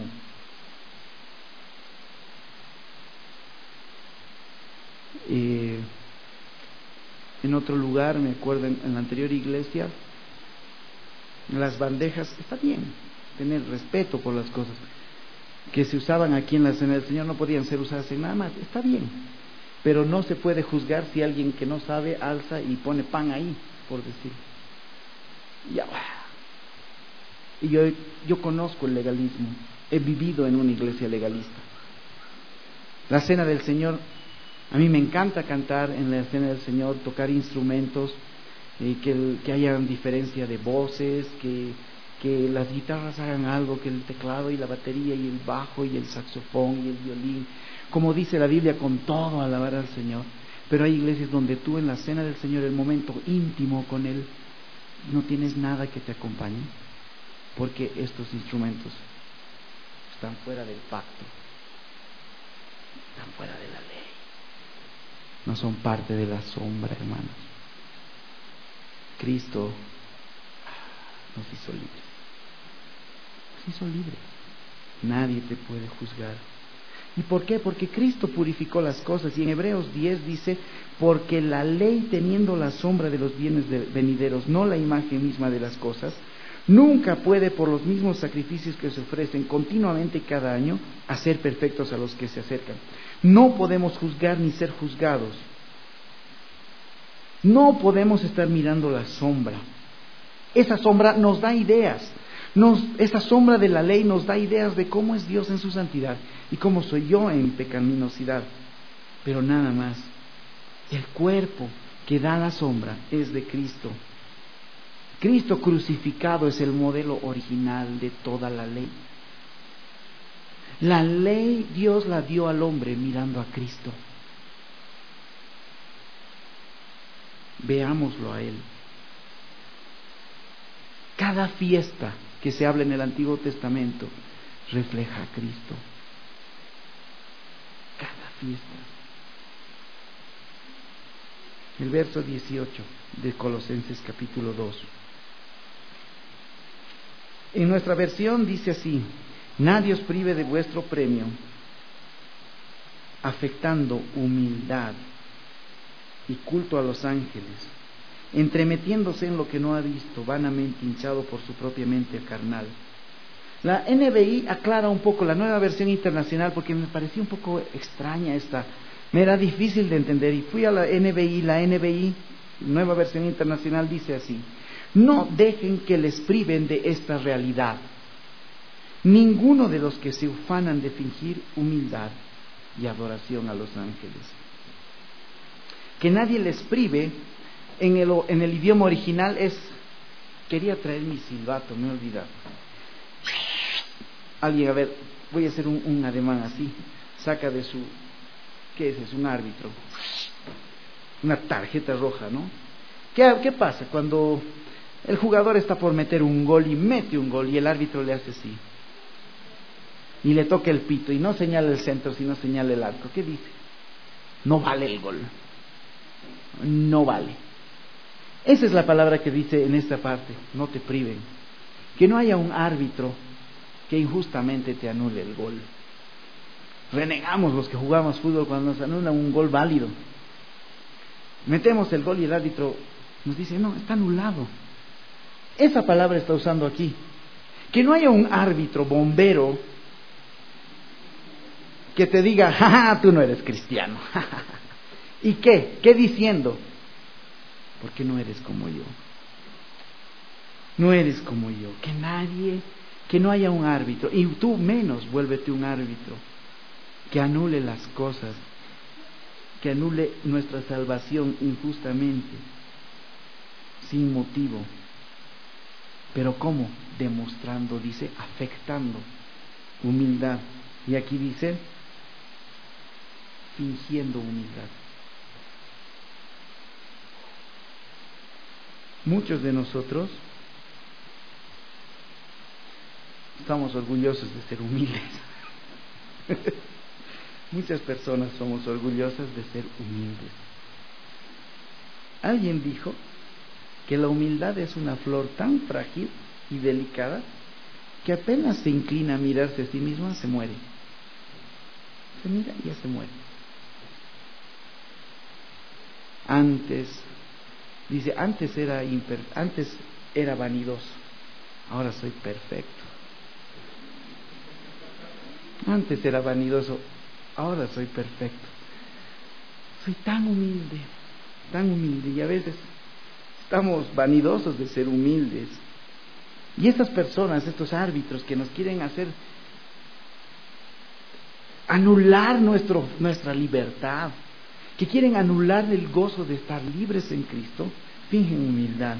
En otro lugar, me acuerdo en la anterior iglesia, las bandejas, está bien tener respeto por las cosas que se usaban aquí en la cena del Señor, no podían ser usadas en nada más, está bien, pero no se puede juzgar si alguien que no sabe alza y pone pan ahí, por decir. Ya. Y yo conozco el legalismo, he vivido en una iglesia legalista. La cena del Señor, a mí me encanta cantar en la cena del Señor, tocar instrumentos, que haya diferencia de voces, que las guitarras hagan algo, que el teclado y la batería y el bajo y el saxofón y el violín, como dice la Biblia, con todo alabar al Señor. Pero hay iglesias donde tú en la cena del Señor, el momento íntimo con Él, no tienes nada que te acompañe, porque estos instrumentos están fuera del pacto, están fuera de la ley, no son parte de la sombra, hermanos. Cristo nos hizo libres, nos hizo libres. Nadie te puede juzgar. ¿Y por qué? Porque Cristo purificó las cosas. Y en Hebreos 10 dice: porque la ley, teniendo la sombra de los bienes venideros, no la imagen misma de las cosas, nunca puede, por los mismos sacrificios que se ofrecen continuamente cada año, hacer perfectos a los que se acercan. No podemos juzgar ni ser juzgados. No podemos estar mirando la sombra. Esa sombra nos da ideas. Esa sombra de la ley nos da ideas de cómo es Dios en su santidad y cómo soy yo en pecaminosidad. Pero nada más. El cuerpo que da la sombra es de Cristo. Cristo crucificado es el modelo original de toda la ley. La ley Dios la dio al hombre mirando a Cristo. Veámoslo a Él. Cada fiesta que se habla en el Antiguo Testamento refleja a Cristo. Cada fiesta. El verso 18 de Colosenses capítulo 2. En nuestra versión dice así: nadie os prive de vuestro premio, afectando humildad y culto a los ángeles, entremetiéndose en lo que no ha visto, vanamente hinchado por su propia mente carnal. La NBI aclara un poco, la Nueva Versión Internacional, porque me parecía un poco extraña esta, me era difícil de entender, y fui a la NBI, Nueva Versión Internacional, dice así: no dejen que les priven de esta realidad ninguno de los que se ufanan de fingir humildad y adoración a los ángeles. Que nadie les prive, en el idioma original es, quería traer mi silbato, me he olvidado. Alguien, a ver, voy a hacer un ademán así, saca de su, ¿qué es? Es un árbitro, una tarjeta roja, ¿no? ¿Qué pasa cuando el jugador está por meter un gol y mete un gol y el árbitro le hace así? Y le toca el pito y no señala el centro, sino señala el arco. ¿Qué dice? No vale el gol. No vale. Esa es la palabra que dice en esta parte: no te priven. Que no haya un árbitro que injustamente te anule el gol. Renegamos los que jugamos fútbol cuando nos anulan un gol válido. Metemos el gol y el árbitro nos dice: no, está anulado. Esa palabra está usando aquí. Que no haya un árbitro bombero que te diga: jaja, tú no eres cristiano. ¿Y qué? ¿Qué diciendo? Porque no eres como yo. No eres como yo. Que no haya un árbitro, y tú menos, vuélvete un árbitro que anule las cosas, que anule nuestra salvación injustamente, sin motivo. Pero ¿cómo? Demostrando, dice, afectando humildad. Y aquí dice, fingiendo humildad. Muchos de nosotros estamos orgullosos de ser humildes. Muchas personas somos orgullosas de ser humildes. Alguien dijo que la humildad es una flor tan frágil y delicada que apenas se inclina a mirarse a sí misma, se muere. Se mira y ya se muere. Dice, antes era vanidoso, ahora soy perfecto. Antes era vanidoso, ahora soy perfecto. Soy tan humilde, y a veces estamos vanidosos de ser humildes. Y estas personas, estos árbitros que nos quieren hacer anular nuestra libertad, que quieren anular el gozo de estar libres en Cristo, fingen humildad.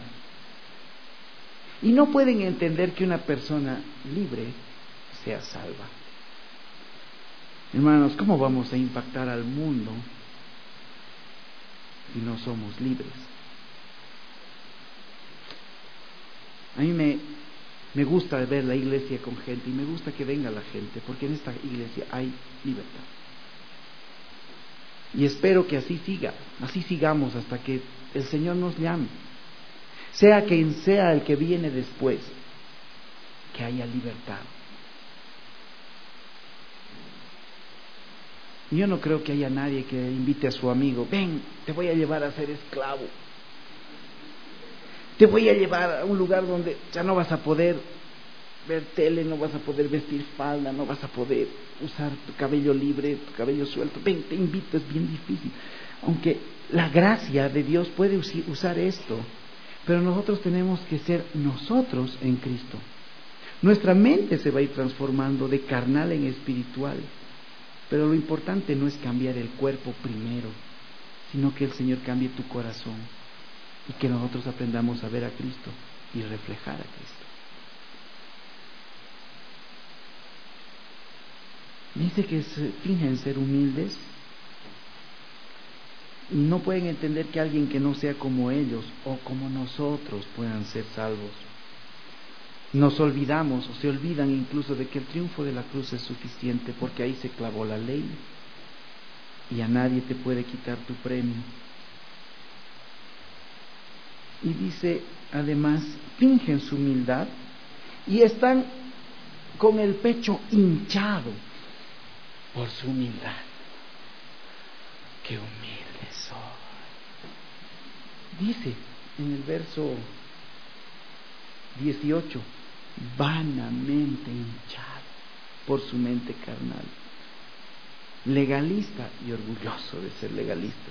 Y no pueden entender que una persona libre sea salva. Hermanos, ¿cómo vamos a impactar al mundo si no somos libres? A mí me gusta ver la iglesia con gente y me gusta que venga la gente, porque en esta iglesia hay libertad. Y espero que así sigamos hasta que el Señor nos llame. Sea quien sea el que viene después, que haya libertad. Yo no creo que haya nadie que invite a su amigo: ven, te voy a llevar a ser esclavo. Te voy a llevar a un lugar donde ya no vas a poder ver tele, no vas a poder vestir falda, no vas a poder usar tu cabello libre, tu cabello suelto. Ven, te invito, es bien difícil. Aunque la gracia de Dios puede usar esto, pero nosotros tenemos que ser nosotros en Cristo. Nuestra mente se va a ir transformando de carnal en espiritual, pero lo importante no es cambiar el cuerpo primero, sino que el Señor cambie tu corazón y que nosotros aprendamos a ver a Cristo y reflejar a Cristo. Dice que fingen ser humildes y no pueden entender que alguien que no sea como ellos o como nosotros puedan ser salvos. Nos olvidamos o se olvidan incluso de que el triunfo de la cruz es suficiente, porque ahí se clavó la ley y a nadie te puede quitar tu premio. Y dice además, fingen su humildad y están con el pecho hinchado por su humildad. ¡Qué humilde soy! Dice en el verso 18, vanamente hinchado por su mente carnal, legalista y orgulloso de ser legalista.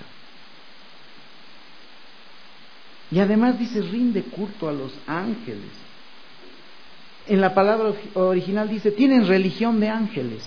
Y además dice, rinde culto a los ángeles. En la palabra original dice, tienen religión de ángeles.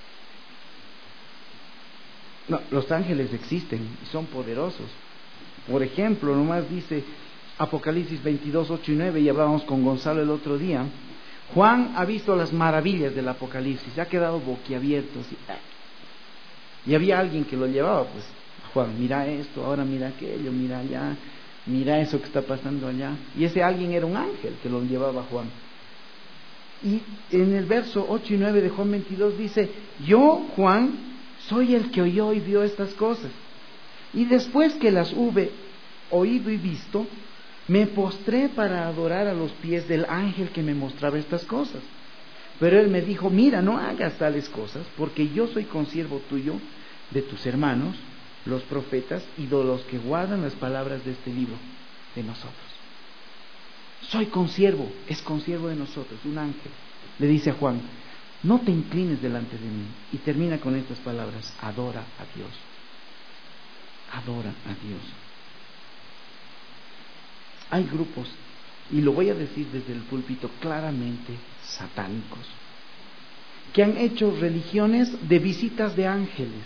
No, los ángeles existen y son poderosos. Por ejemplo, nomás dice Apocalipsis 22, 8 y 9, y hablábamos con Gonzalo el otro día. Juan ha visto las maravillas del Apocalipsis, se ha quedado boquiabierto. Y había alguien que lo llevaba, pues, Juan, mira esto, ahora mira aquello, mira allá, mira eso que está pasando allá. Y ese alguien era un ángel que lo llevaba a Juan. Y en el verso 8 y 9 de Juan 22 dice, yo, Juan, soy el que oyó y vio estas cosas. Y después que las hube oído y visto, me postré para adorar a los pies del ángel que me mostraba estas cosas. Pero él me dijo, mira, no hagas tales cosas, porque yo soy consiervo tuyo, de tus hermanos, los profetas, y de los que guardan las palabras de este libro, de nosotros. Soy consiervo, es consiervo de nosotros, un ángel. Le dice a Juan, no te inclines delante de mí. Y termina con estas palabras, adora a Dios. Adora a Dios. Hay grupos, y lo voy a decir desde el púlpito, claramente satánicos, que han hecho religiones de visitas de ángeles.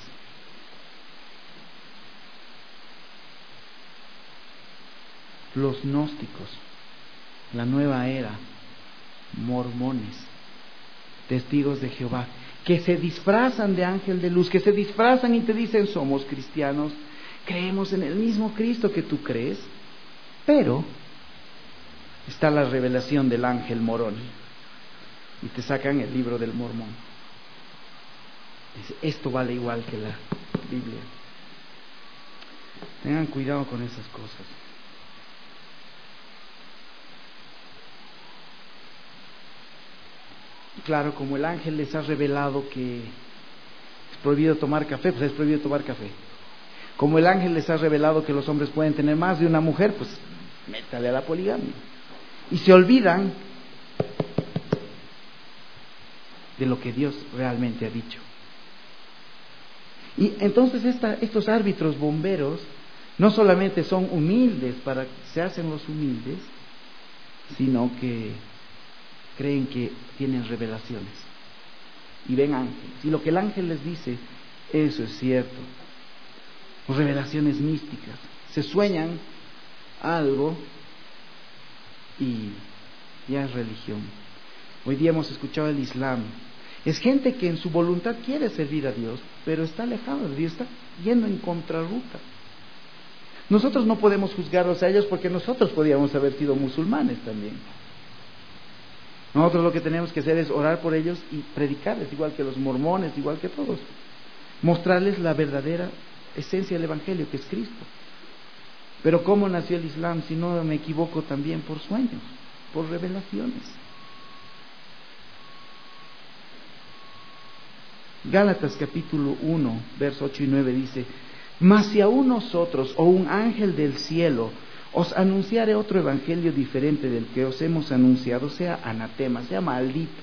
Los gnósticos, la nueva era, mormones, testigos de Jehová, que se disfrazan de ángel de luz, que se disfrazan y te dicen, somos cristianos, creemos en el mismo Cristo que tú crees, pero está la revelación del ángel morón y te sacan el libro del Mormón. Dice, esto vale igual que la Biblia. Tengan cuidado con esas cosas. Claro, como el ángel les ha revelado que es prohibido tomar café, pues es prohibido tomar café. Como el ángel les ha revelado que los hombres pueden tener más de una mujer, pues métale a la poligamia. Y se olvidan de lo que Dios realmente ha dicho. Y entonces estos árbitros bomberos no solamente son humildes, se hacen los humildes, sino que creen que tienen revelaciones y ven ángeles, y lo que el ángel les dice, eso es cierto. Revelaciones místicas, se sueñan algo y ya es religión. Hoy día hemos escuchado el Islam. Es gente que en su voluntad quiere servir a Dios, pero está alejado de Dios, está yendo en contrarruta. Nosotros no podemos juzgarlos a ellos porque nosotros podíamos haber sido musulmanes también. Nosotros lo que tenemos que hacer es orar por ellos y predicarles, igual que los mormones, igual que todos. Mostrarles la verdadera esencia del Evangelio, que es Cristo. Pero ¿cómo nació el Islam? Si no me equivoco, también por sueños, por revelaciones. Gálatas capítulo 1, verso 8 y 9 dice: mas si aún nosotros o un ángel del cielo os anunciare otro evangelio diferente del que os hemos anunciado, sea anatema, sea maldito.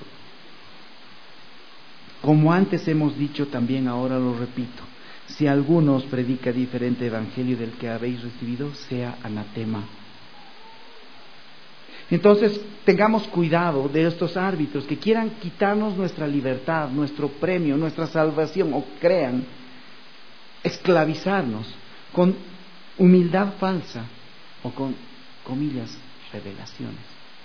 Como antes hemos dicho, también ahora lo repito: si alguno os predica diferente evangelio del que habéis recibido, sea anatema. Entonces, tengamos cuidado de estos árbitros que quieran quitarnos nuestra libertad, nuestro premio, nuestra salvación, o crean esclavizarnos con humildad falsa o con, comillas, revelaciones.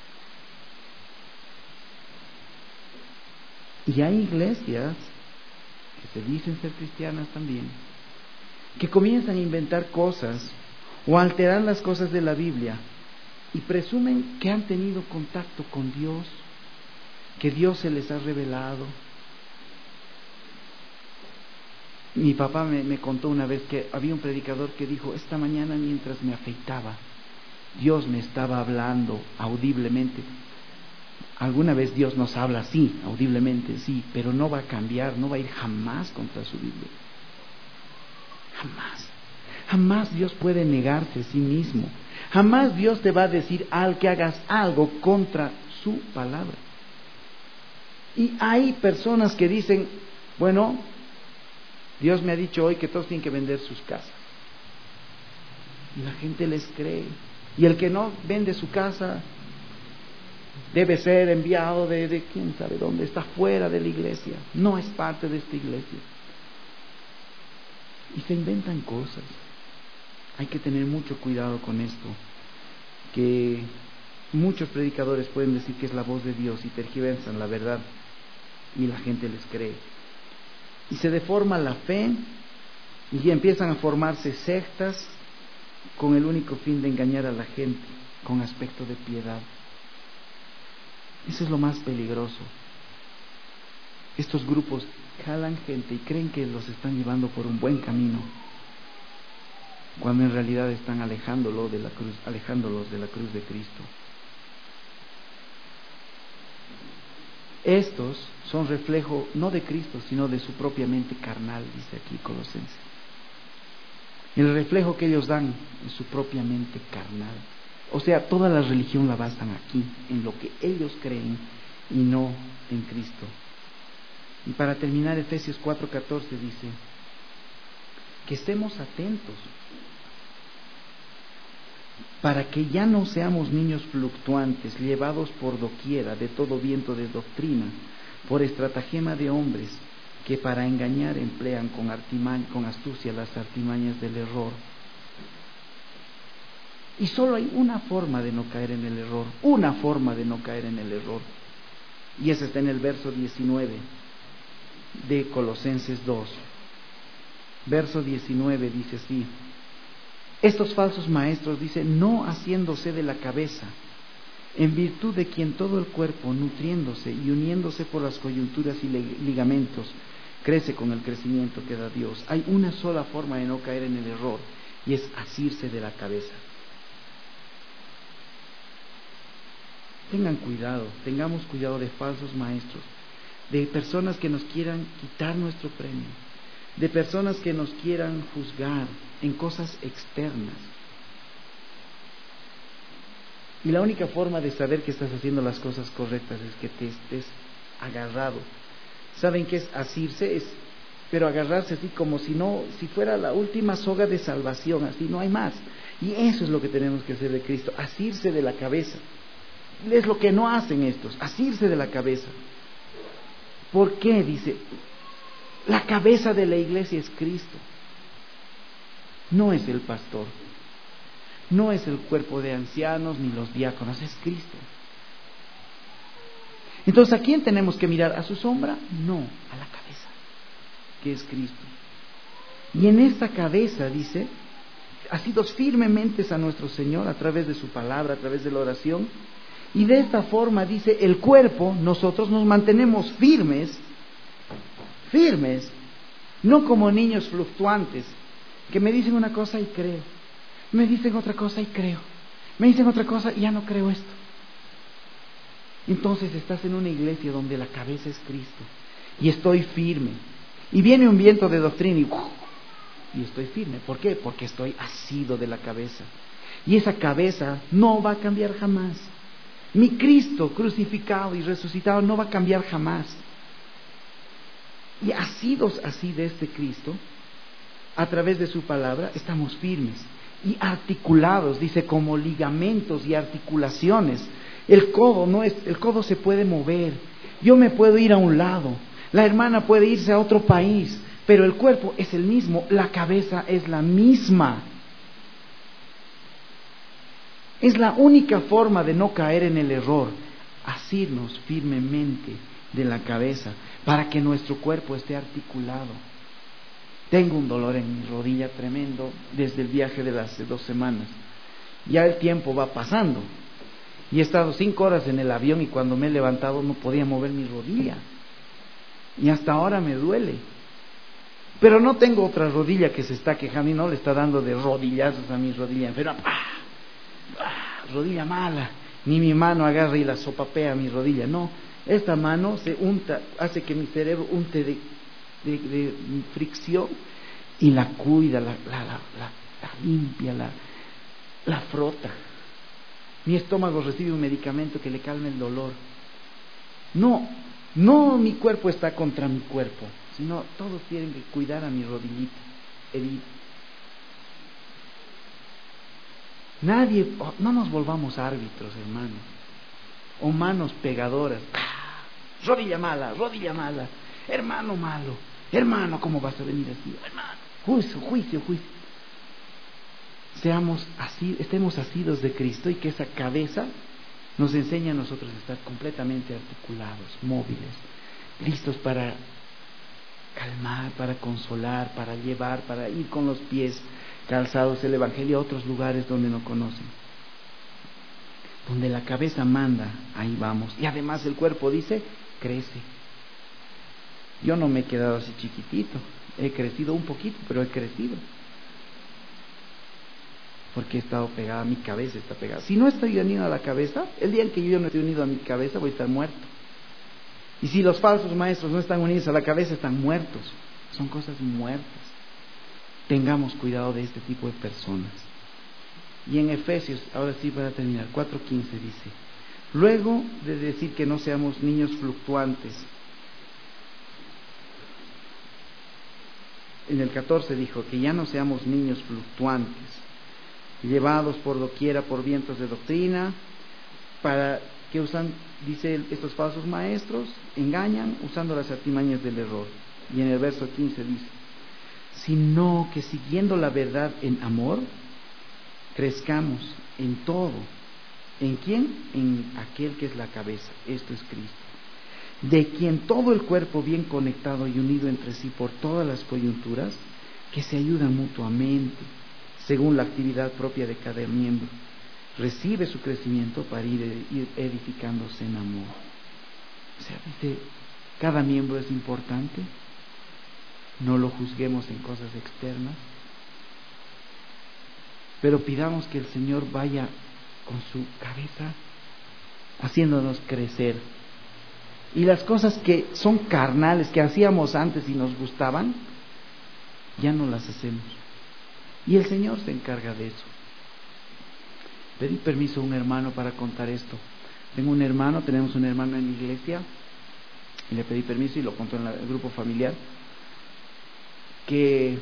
Y hay iglesias que se dicen ser cristianas también, que comienzan a inventar cosas o a alterar las cosas de la Biblia y presumen que han tenido contacto con Dios, que Dios se les ha revelado. Mi papá me contó una vez que había un predicador que dijo: esta mañana mientras me afeitaba, Dios me estaba hablando audiblemente. Alguna vez Dios nos habla así, audiblemente, sí, pero no va a cambiar, no va a ir jamás contra su Biblia. Jamás. Jamás Dios puede negarse a sí mismo. Jamás Dios te va a decir al que hagas algo contra su palabra. Y hay personas que dicen: bueno, Dios me ha dicho hoy que todos tienen que vender sus casas. Y la gente les cree. Y el que no vende su casa debe ser enviado de quién sabe dónde, está fuera de la iglesia, no es parte de esta iglesia. Y se inventan cosas. Hay que tener mucho cuidado con esto, que muchos predicadores pueden decir que es la voz de Dios y tergiversan la verdad y la gente les cree. Y se deforma la fe y empiezan a formarse sectas con el único fin de engañar a la gente con aspecto de piedad. Eso es lo más peligroso. Estos grupos jalan gente y creen que los están llevando por un buen camino, cuando en realidad están alejándolos de la cruz de Cristo. Estos son reflejo no de Cristo, sino de su propia mente carnal, dice aquí Colosenses. El reflejo que ellos dan es su propia mente carnal. O sea, toda la religión la basan aquí, en lo que ellos creen y no en Cristo. Y para terminar, Efesios 4:14 dice que estemos atentos para que ya no seamos niños fluctuantes, llevados por doquiera de todo viento de doctrina, por estratagema de hombres que para engañar emplean con astucia las artimañas del error. Y solo hay una forma de no caer en el error, una forma de no caer en el error. Y esa está en el verso 19 de Colosenses 2. Verso 19 dice así: estos falsos maestros, dice, no haciéndose de la cabeza, en virtud de quien todo el cuerpo, nutriéndose y uniéndose por las coyunturas y ligamentos, crece con el crecimiento que da Dios. Hay una sola forma de no caer en el error, y es asirse de la cabeza. Tengan cuidado, tengamos cuidado de falsos maestros, de personas que nos quieran quitar nuestro premio, de personas que nos quieran juzgar en cosas externas. Y la única forma de saber que estás haciendo las cosas correctas es que te estés agarrado. ¿Saben qué es asirse? Pero agarrarse así como si fuera la última soga de salvación, así no hay más. Y eso es lo que tenemos que hacer de Cristo, asirse de la cabeza. Es lo que no hacen estos, asirse de la cabeza. ¿Por qué? Dice, la cabeza de la iglesia es Cristo, no es el pastor. No es el cuerpo de ancianos ni los diáconos, es Cristo. Entonces, ¿a quién tenemos que mirar? ¿A su sombra? No, a la cabeza, que es Cristo. Y en esta cabeza, dice, asidos firmemente a nuestro Señor a través de su palabra, a través de la oración. Y de esta forma, dice, el cuerpo, nosotros nos mantenemos firmes, no como niños fluctuantes, que me dicen una cosa y creo, me dicen otra cosa y creo, me dicen otra cosa y ya no creo esto. Entonces estás en una iglesia donde la cabeza es Cristo, y estoy firme, y viene un viento de doctrina y estoy firme. ¿Por qué? Porque estoy asido de la cabeza, y esa cabeza no va a cambiar jamás. Mi Cristo crucificado y resucitado no va a cambiar jamás. Y asidos así de este Cristo, a través de su palabra, estamos firmes y articulados, dice, como ligamentos y articulaciones. El codo se puede mover. Yo me puedo ir a un lado, la hermana puede irse a otro país, pero el cuerpo es el mismo, la cabeza es la misma. Es la única forma de no caer en el error, asirnos firmemente de la cabeza para que nuestro cuerpo esté articulado. Tengo un dolor en mi rodilla tremendo desde el viaje de hace 2 semanas. Ya el tiempo va pasando y he estado 5 horas en el avión, y cuando me he levantado no podía mover mi rodilla y hasta ahora me duele. Pero no tengo otra rodilla que se está quejando y no le está dando de rodillazos a mi rodilla enferma. Rodilla mala, ni mi mano agarra y la sopapea mi rodilla, no, esta mano se unta, hace que mi cerebro unte de fricción y la cuida, la limpia, la frota. Mi estómago recibe un medicamento que le calme el dolor. No mi cuerpo está contra mi cuerpo, sino todos tienen que cuidar a mi rodillita herida. No nos volvamos árbitros, hermanos, o manos pegadoras. Rodilla mala, hermano malo, hermano, ¿cómo vas a venir así? Hermano, juicio. Estemos asidos de Cristo, y que esa cabeza nos enseñe a nosotros a estar completamente articulados, móviles, listos para calmar, para consolar, para llevar, para ir con los pies calzados el Evangelio a otros lugares donde no conocen. Donde la cabeza manda, ahí vamos. Y además el cuerpo, dice, crece. Yo no me he quedado así chiquitito, he crecido un poquito, pero he crecido. Porque he estado pegada, mi cabeza está pegada. Si no estoy unido a la cabeza, el día en que yo no estoy unido a mi cabeza, voy a estar muerto. Y si los falsos maestros no están unidos a la cabeza, están muertos. Son cosas muertas. Tengamos cuidado de este tipo de personas. Y en Efesios, ahora sí para terminar, 4:15 dice: luego de decir que no seamos niños fluctuantes, en el 14 dijo que ya no seamos niños fluctuantes, llevados por doquiera por vientos de doctrina, para que usan, dice, estos falsos maestros engañan usando las artimañas del error. Y en el verso 15 dice: sino que siguiendo la verdad en amor, crezcamos en todo. ¿En quién? En aquel que es la cabeza, esto es Cristo, de quien todo el cuerpo bien conectado y unido entre sí por todas las coyunturas, que se ayudan mutuamente, según la actividad propia de cada miembro, recibe su crecimiento para ir edificándose en amor. O sea, dice, cada miembro es importante. No lo juzguemos en cosas externas, pero pidamos que el Señor vaya con su cabeza haciéndonos crecer. Y las cosas que son carnales, que hacíamos antes y nos gustaban, ya no las hacemos. Y el Señor se encarga de eso. Pedí permiso a un hermano para contar esto. Tenemos un hermano en la iglesia, y le pedí permiso y lo contó en el grupo familiar, que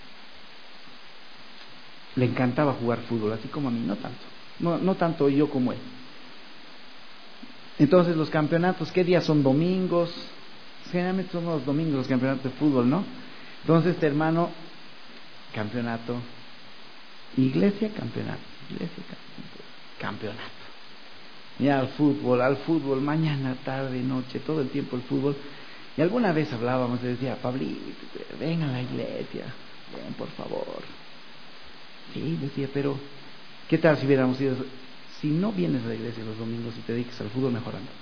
le encantaba jugar fútbol, así como a mí, no tanto yo como él. Entonces los campeonatos, ¿qué días son? Domingos, generalmente son los domingos los campeonatos de fútbol, ¿no? Entonces este hermano, campeonato, iglesia, campeonato, iglesia, campeonato. Y al fútbol, mañana, tarde, noche, todo el tiempo el fútbol. Y alguna vez hablábamos, le decía, Pablito, ven a la iglesia, ven por favor. Sí, decía, pero ¿qué tal si hubiéramos ido? Si no vienes a la iglesia los domingos y te dedicas al fútbol, mejor anda.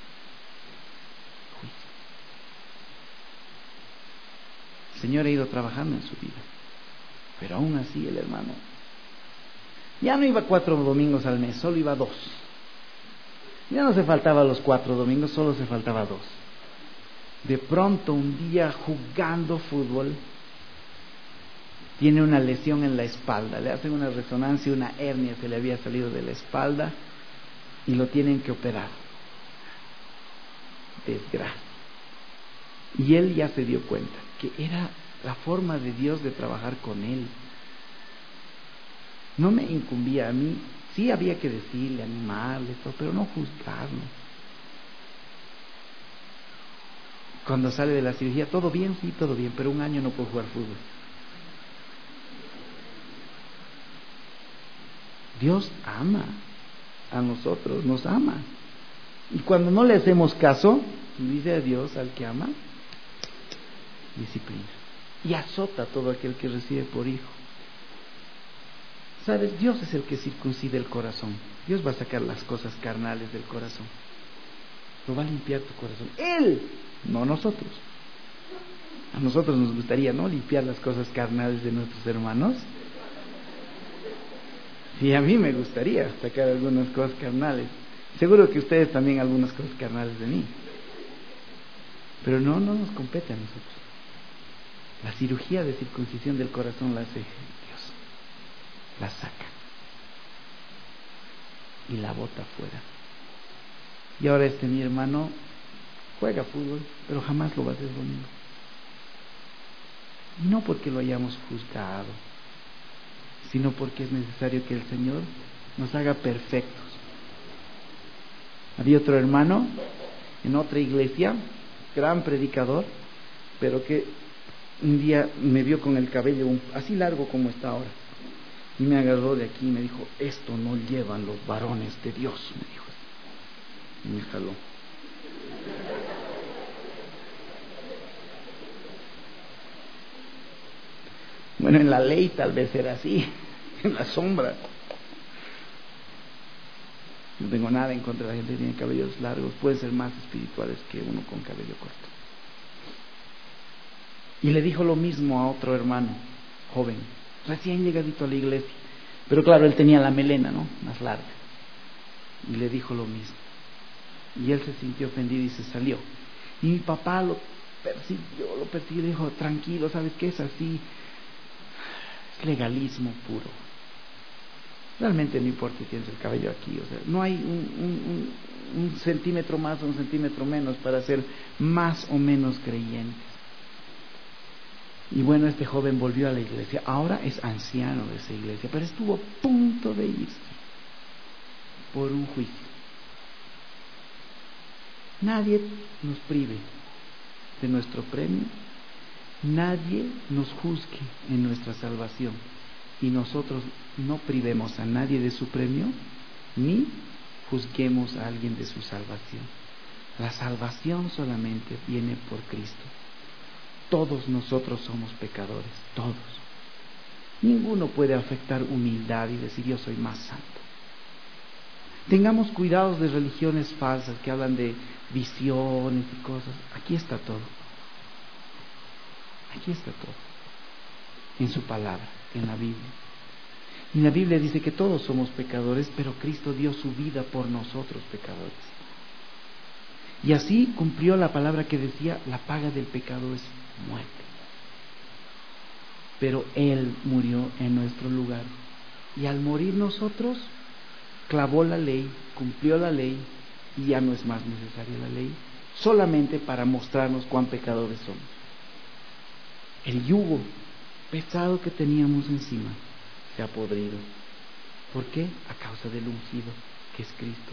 El Señor ha ido trabajando en su vida, pero aún así el hermano ya no iba 4 domingos al mes, solo iba 2. Ya no se faltaba los 4 domingos, solo se faltaba 2. De pronto un día jugando fútbol tiene una lesión en la espalda, le hacen una resonancia, una hernia se le había salido de la espalda y lo tienen que operar. Desgracia. Y él ya se dio cuenta que era la forma de Dios de trabajar con él. No me incumbía a mí, sí había que decirle, animarle, todo, pero no juzgarlo. Cuando sale de la cirugía, todo bien, sí, todo bien, pero un año no puedo jugar fútbol. Dios ama a nosotros, nos ama. Y cuando no le hacemos caso, dice a Dios al que ama, disciplina. Y azota a todo aquel que recibe por hijo. ¿Sabes? Dios es el que circuncide el corazón. Dios va a sacar las cosas carnales del corazón. Lo va a limpiar tu corazón. Él, no nosotros. A nosotros nos gustaría, ¿no?, limpiar las cosas carnales de nuestros hermanos. Sí, a mí me gustaría sacar algunas cosas carnales. Seguro que ustedes también algunas cosas carnales de mí. Pero no nos compete a nosotros. La cirugía de circuncisión del corazón la hace Dios. La saca. Y la bota fuera. Y ahora mi hermano juega fútbol, pero jamás lo va a hacer domingo. Y no porque lo hayamos juzgado, sino porque es necesario que el Señor nos haga perfectos. Había otro hermano en otra iglesia, gran predicador, pero que un día me vio con el cabello así largo como está ahora, y me agarró de aquí y me dijo: esto no llevan los varones de Dios, me dijo, y me jaló. Bueno, en la ley tal vez era así, en la sombra. No tengo nada en contra de la gente que tiene cabellos largos, pueden ser más espirituales que uno con cabello corto. Y le dijo lo mismo a otro hermano, joven, recién llegadito a la iglesia, pero claro, él tenía la melena, ¿no?, más larga, y le dijo lo mismo, y él se sintió ofendido y se salió. Y mi papá lo persiguió, y dijo: tranquilo, ¿sabes qué? Es así, es legalismo puro. Realmente no importa si tienes el cabello aquí, o sea, no hay un centímetro más o un centímetro menos para ser más o menos creyentes. Y bueno, este joven volvió a la iglesia, ahora es anciano de esa iglesia, pero estuvo a punto de irse por un juicio. Nadie nos prive de nuestro premio, nadie nos juzgue en nuestra salvación, y nosotros no privemos a nadie de su premio, ni juzguemos a alguien de su salvación. La salvación solamente viene por Cristo. Todos nosotros somos pecadores, todos. Ninguno puede afectar humildad y decir: yo soy más santo. Tengamos cuidados de religiones falsas que hablan de visiones y cosas. Aquí está todo. Aquí está todo. En su palabra, en la Biblia. Y la Biblia dice que todos somos pecadores, pero Cristo dio su vida por nosotros, pecadores. Y así cumplió la palabra que decía: la paga del pecado es muerte. Pero Él murió en nuestro lugar. Y al morir nosotros, clavó la ley, cumplió la ley, y ya no es más necesaria la ley, solamente para mostrarnos cuán pecadores somos. El yugo pesado que teníamos encima se ha podrido. ¿Por qué? A causa del ungido, que es Cristo.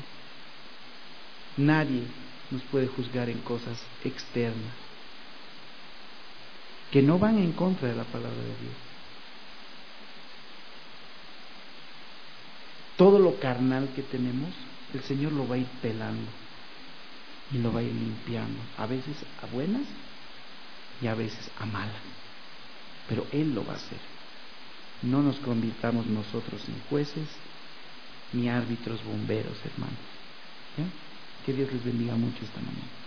Nadie nos puede juzgar en cosas externas que no van en contra de la palabra de Dios. todo lo carnal que tenemos, el Señor lo va a ir pelando y lo va a ir limpiando, a veces a buenas y a veces a malas, pero Él lo va a hacer. No nos convirtamos nosotros en jueces ni árbitros bomberos, hermanos. ¿Ya? Que Dios les bendiga mucho esta mañana.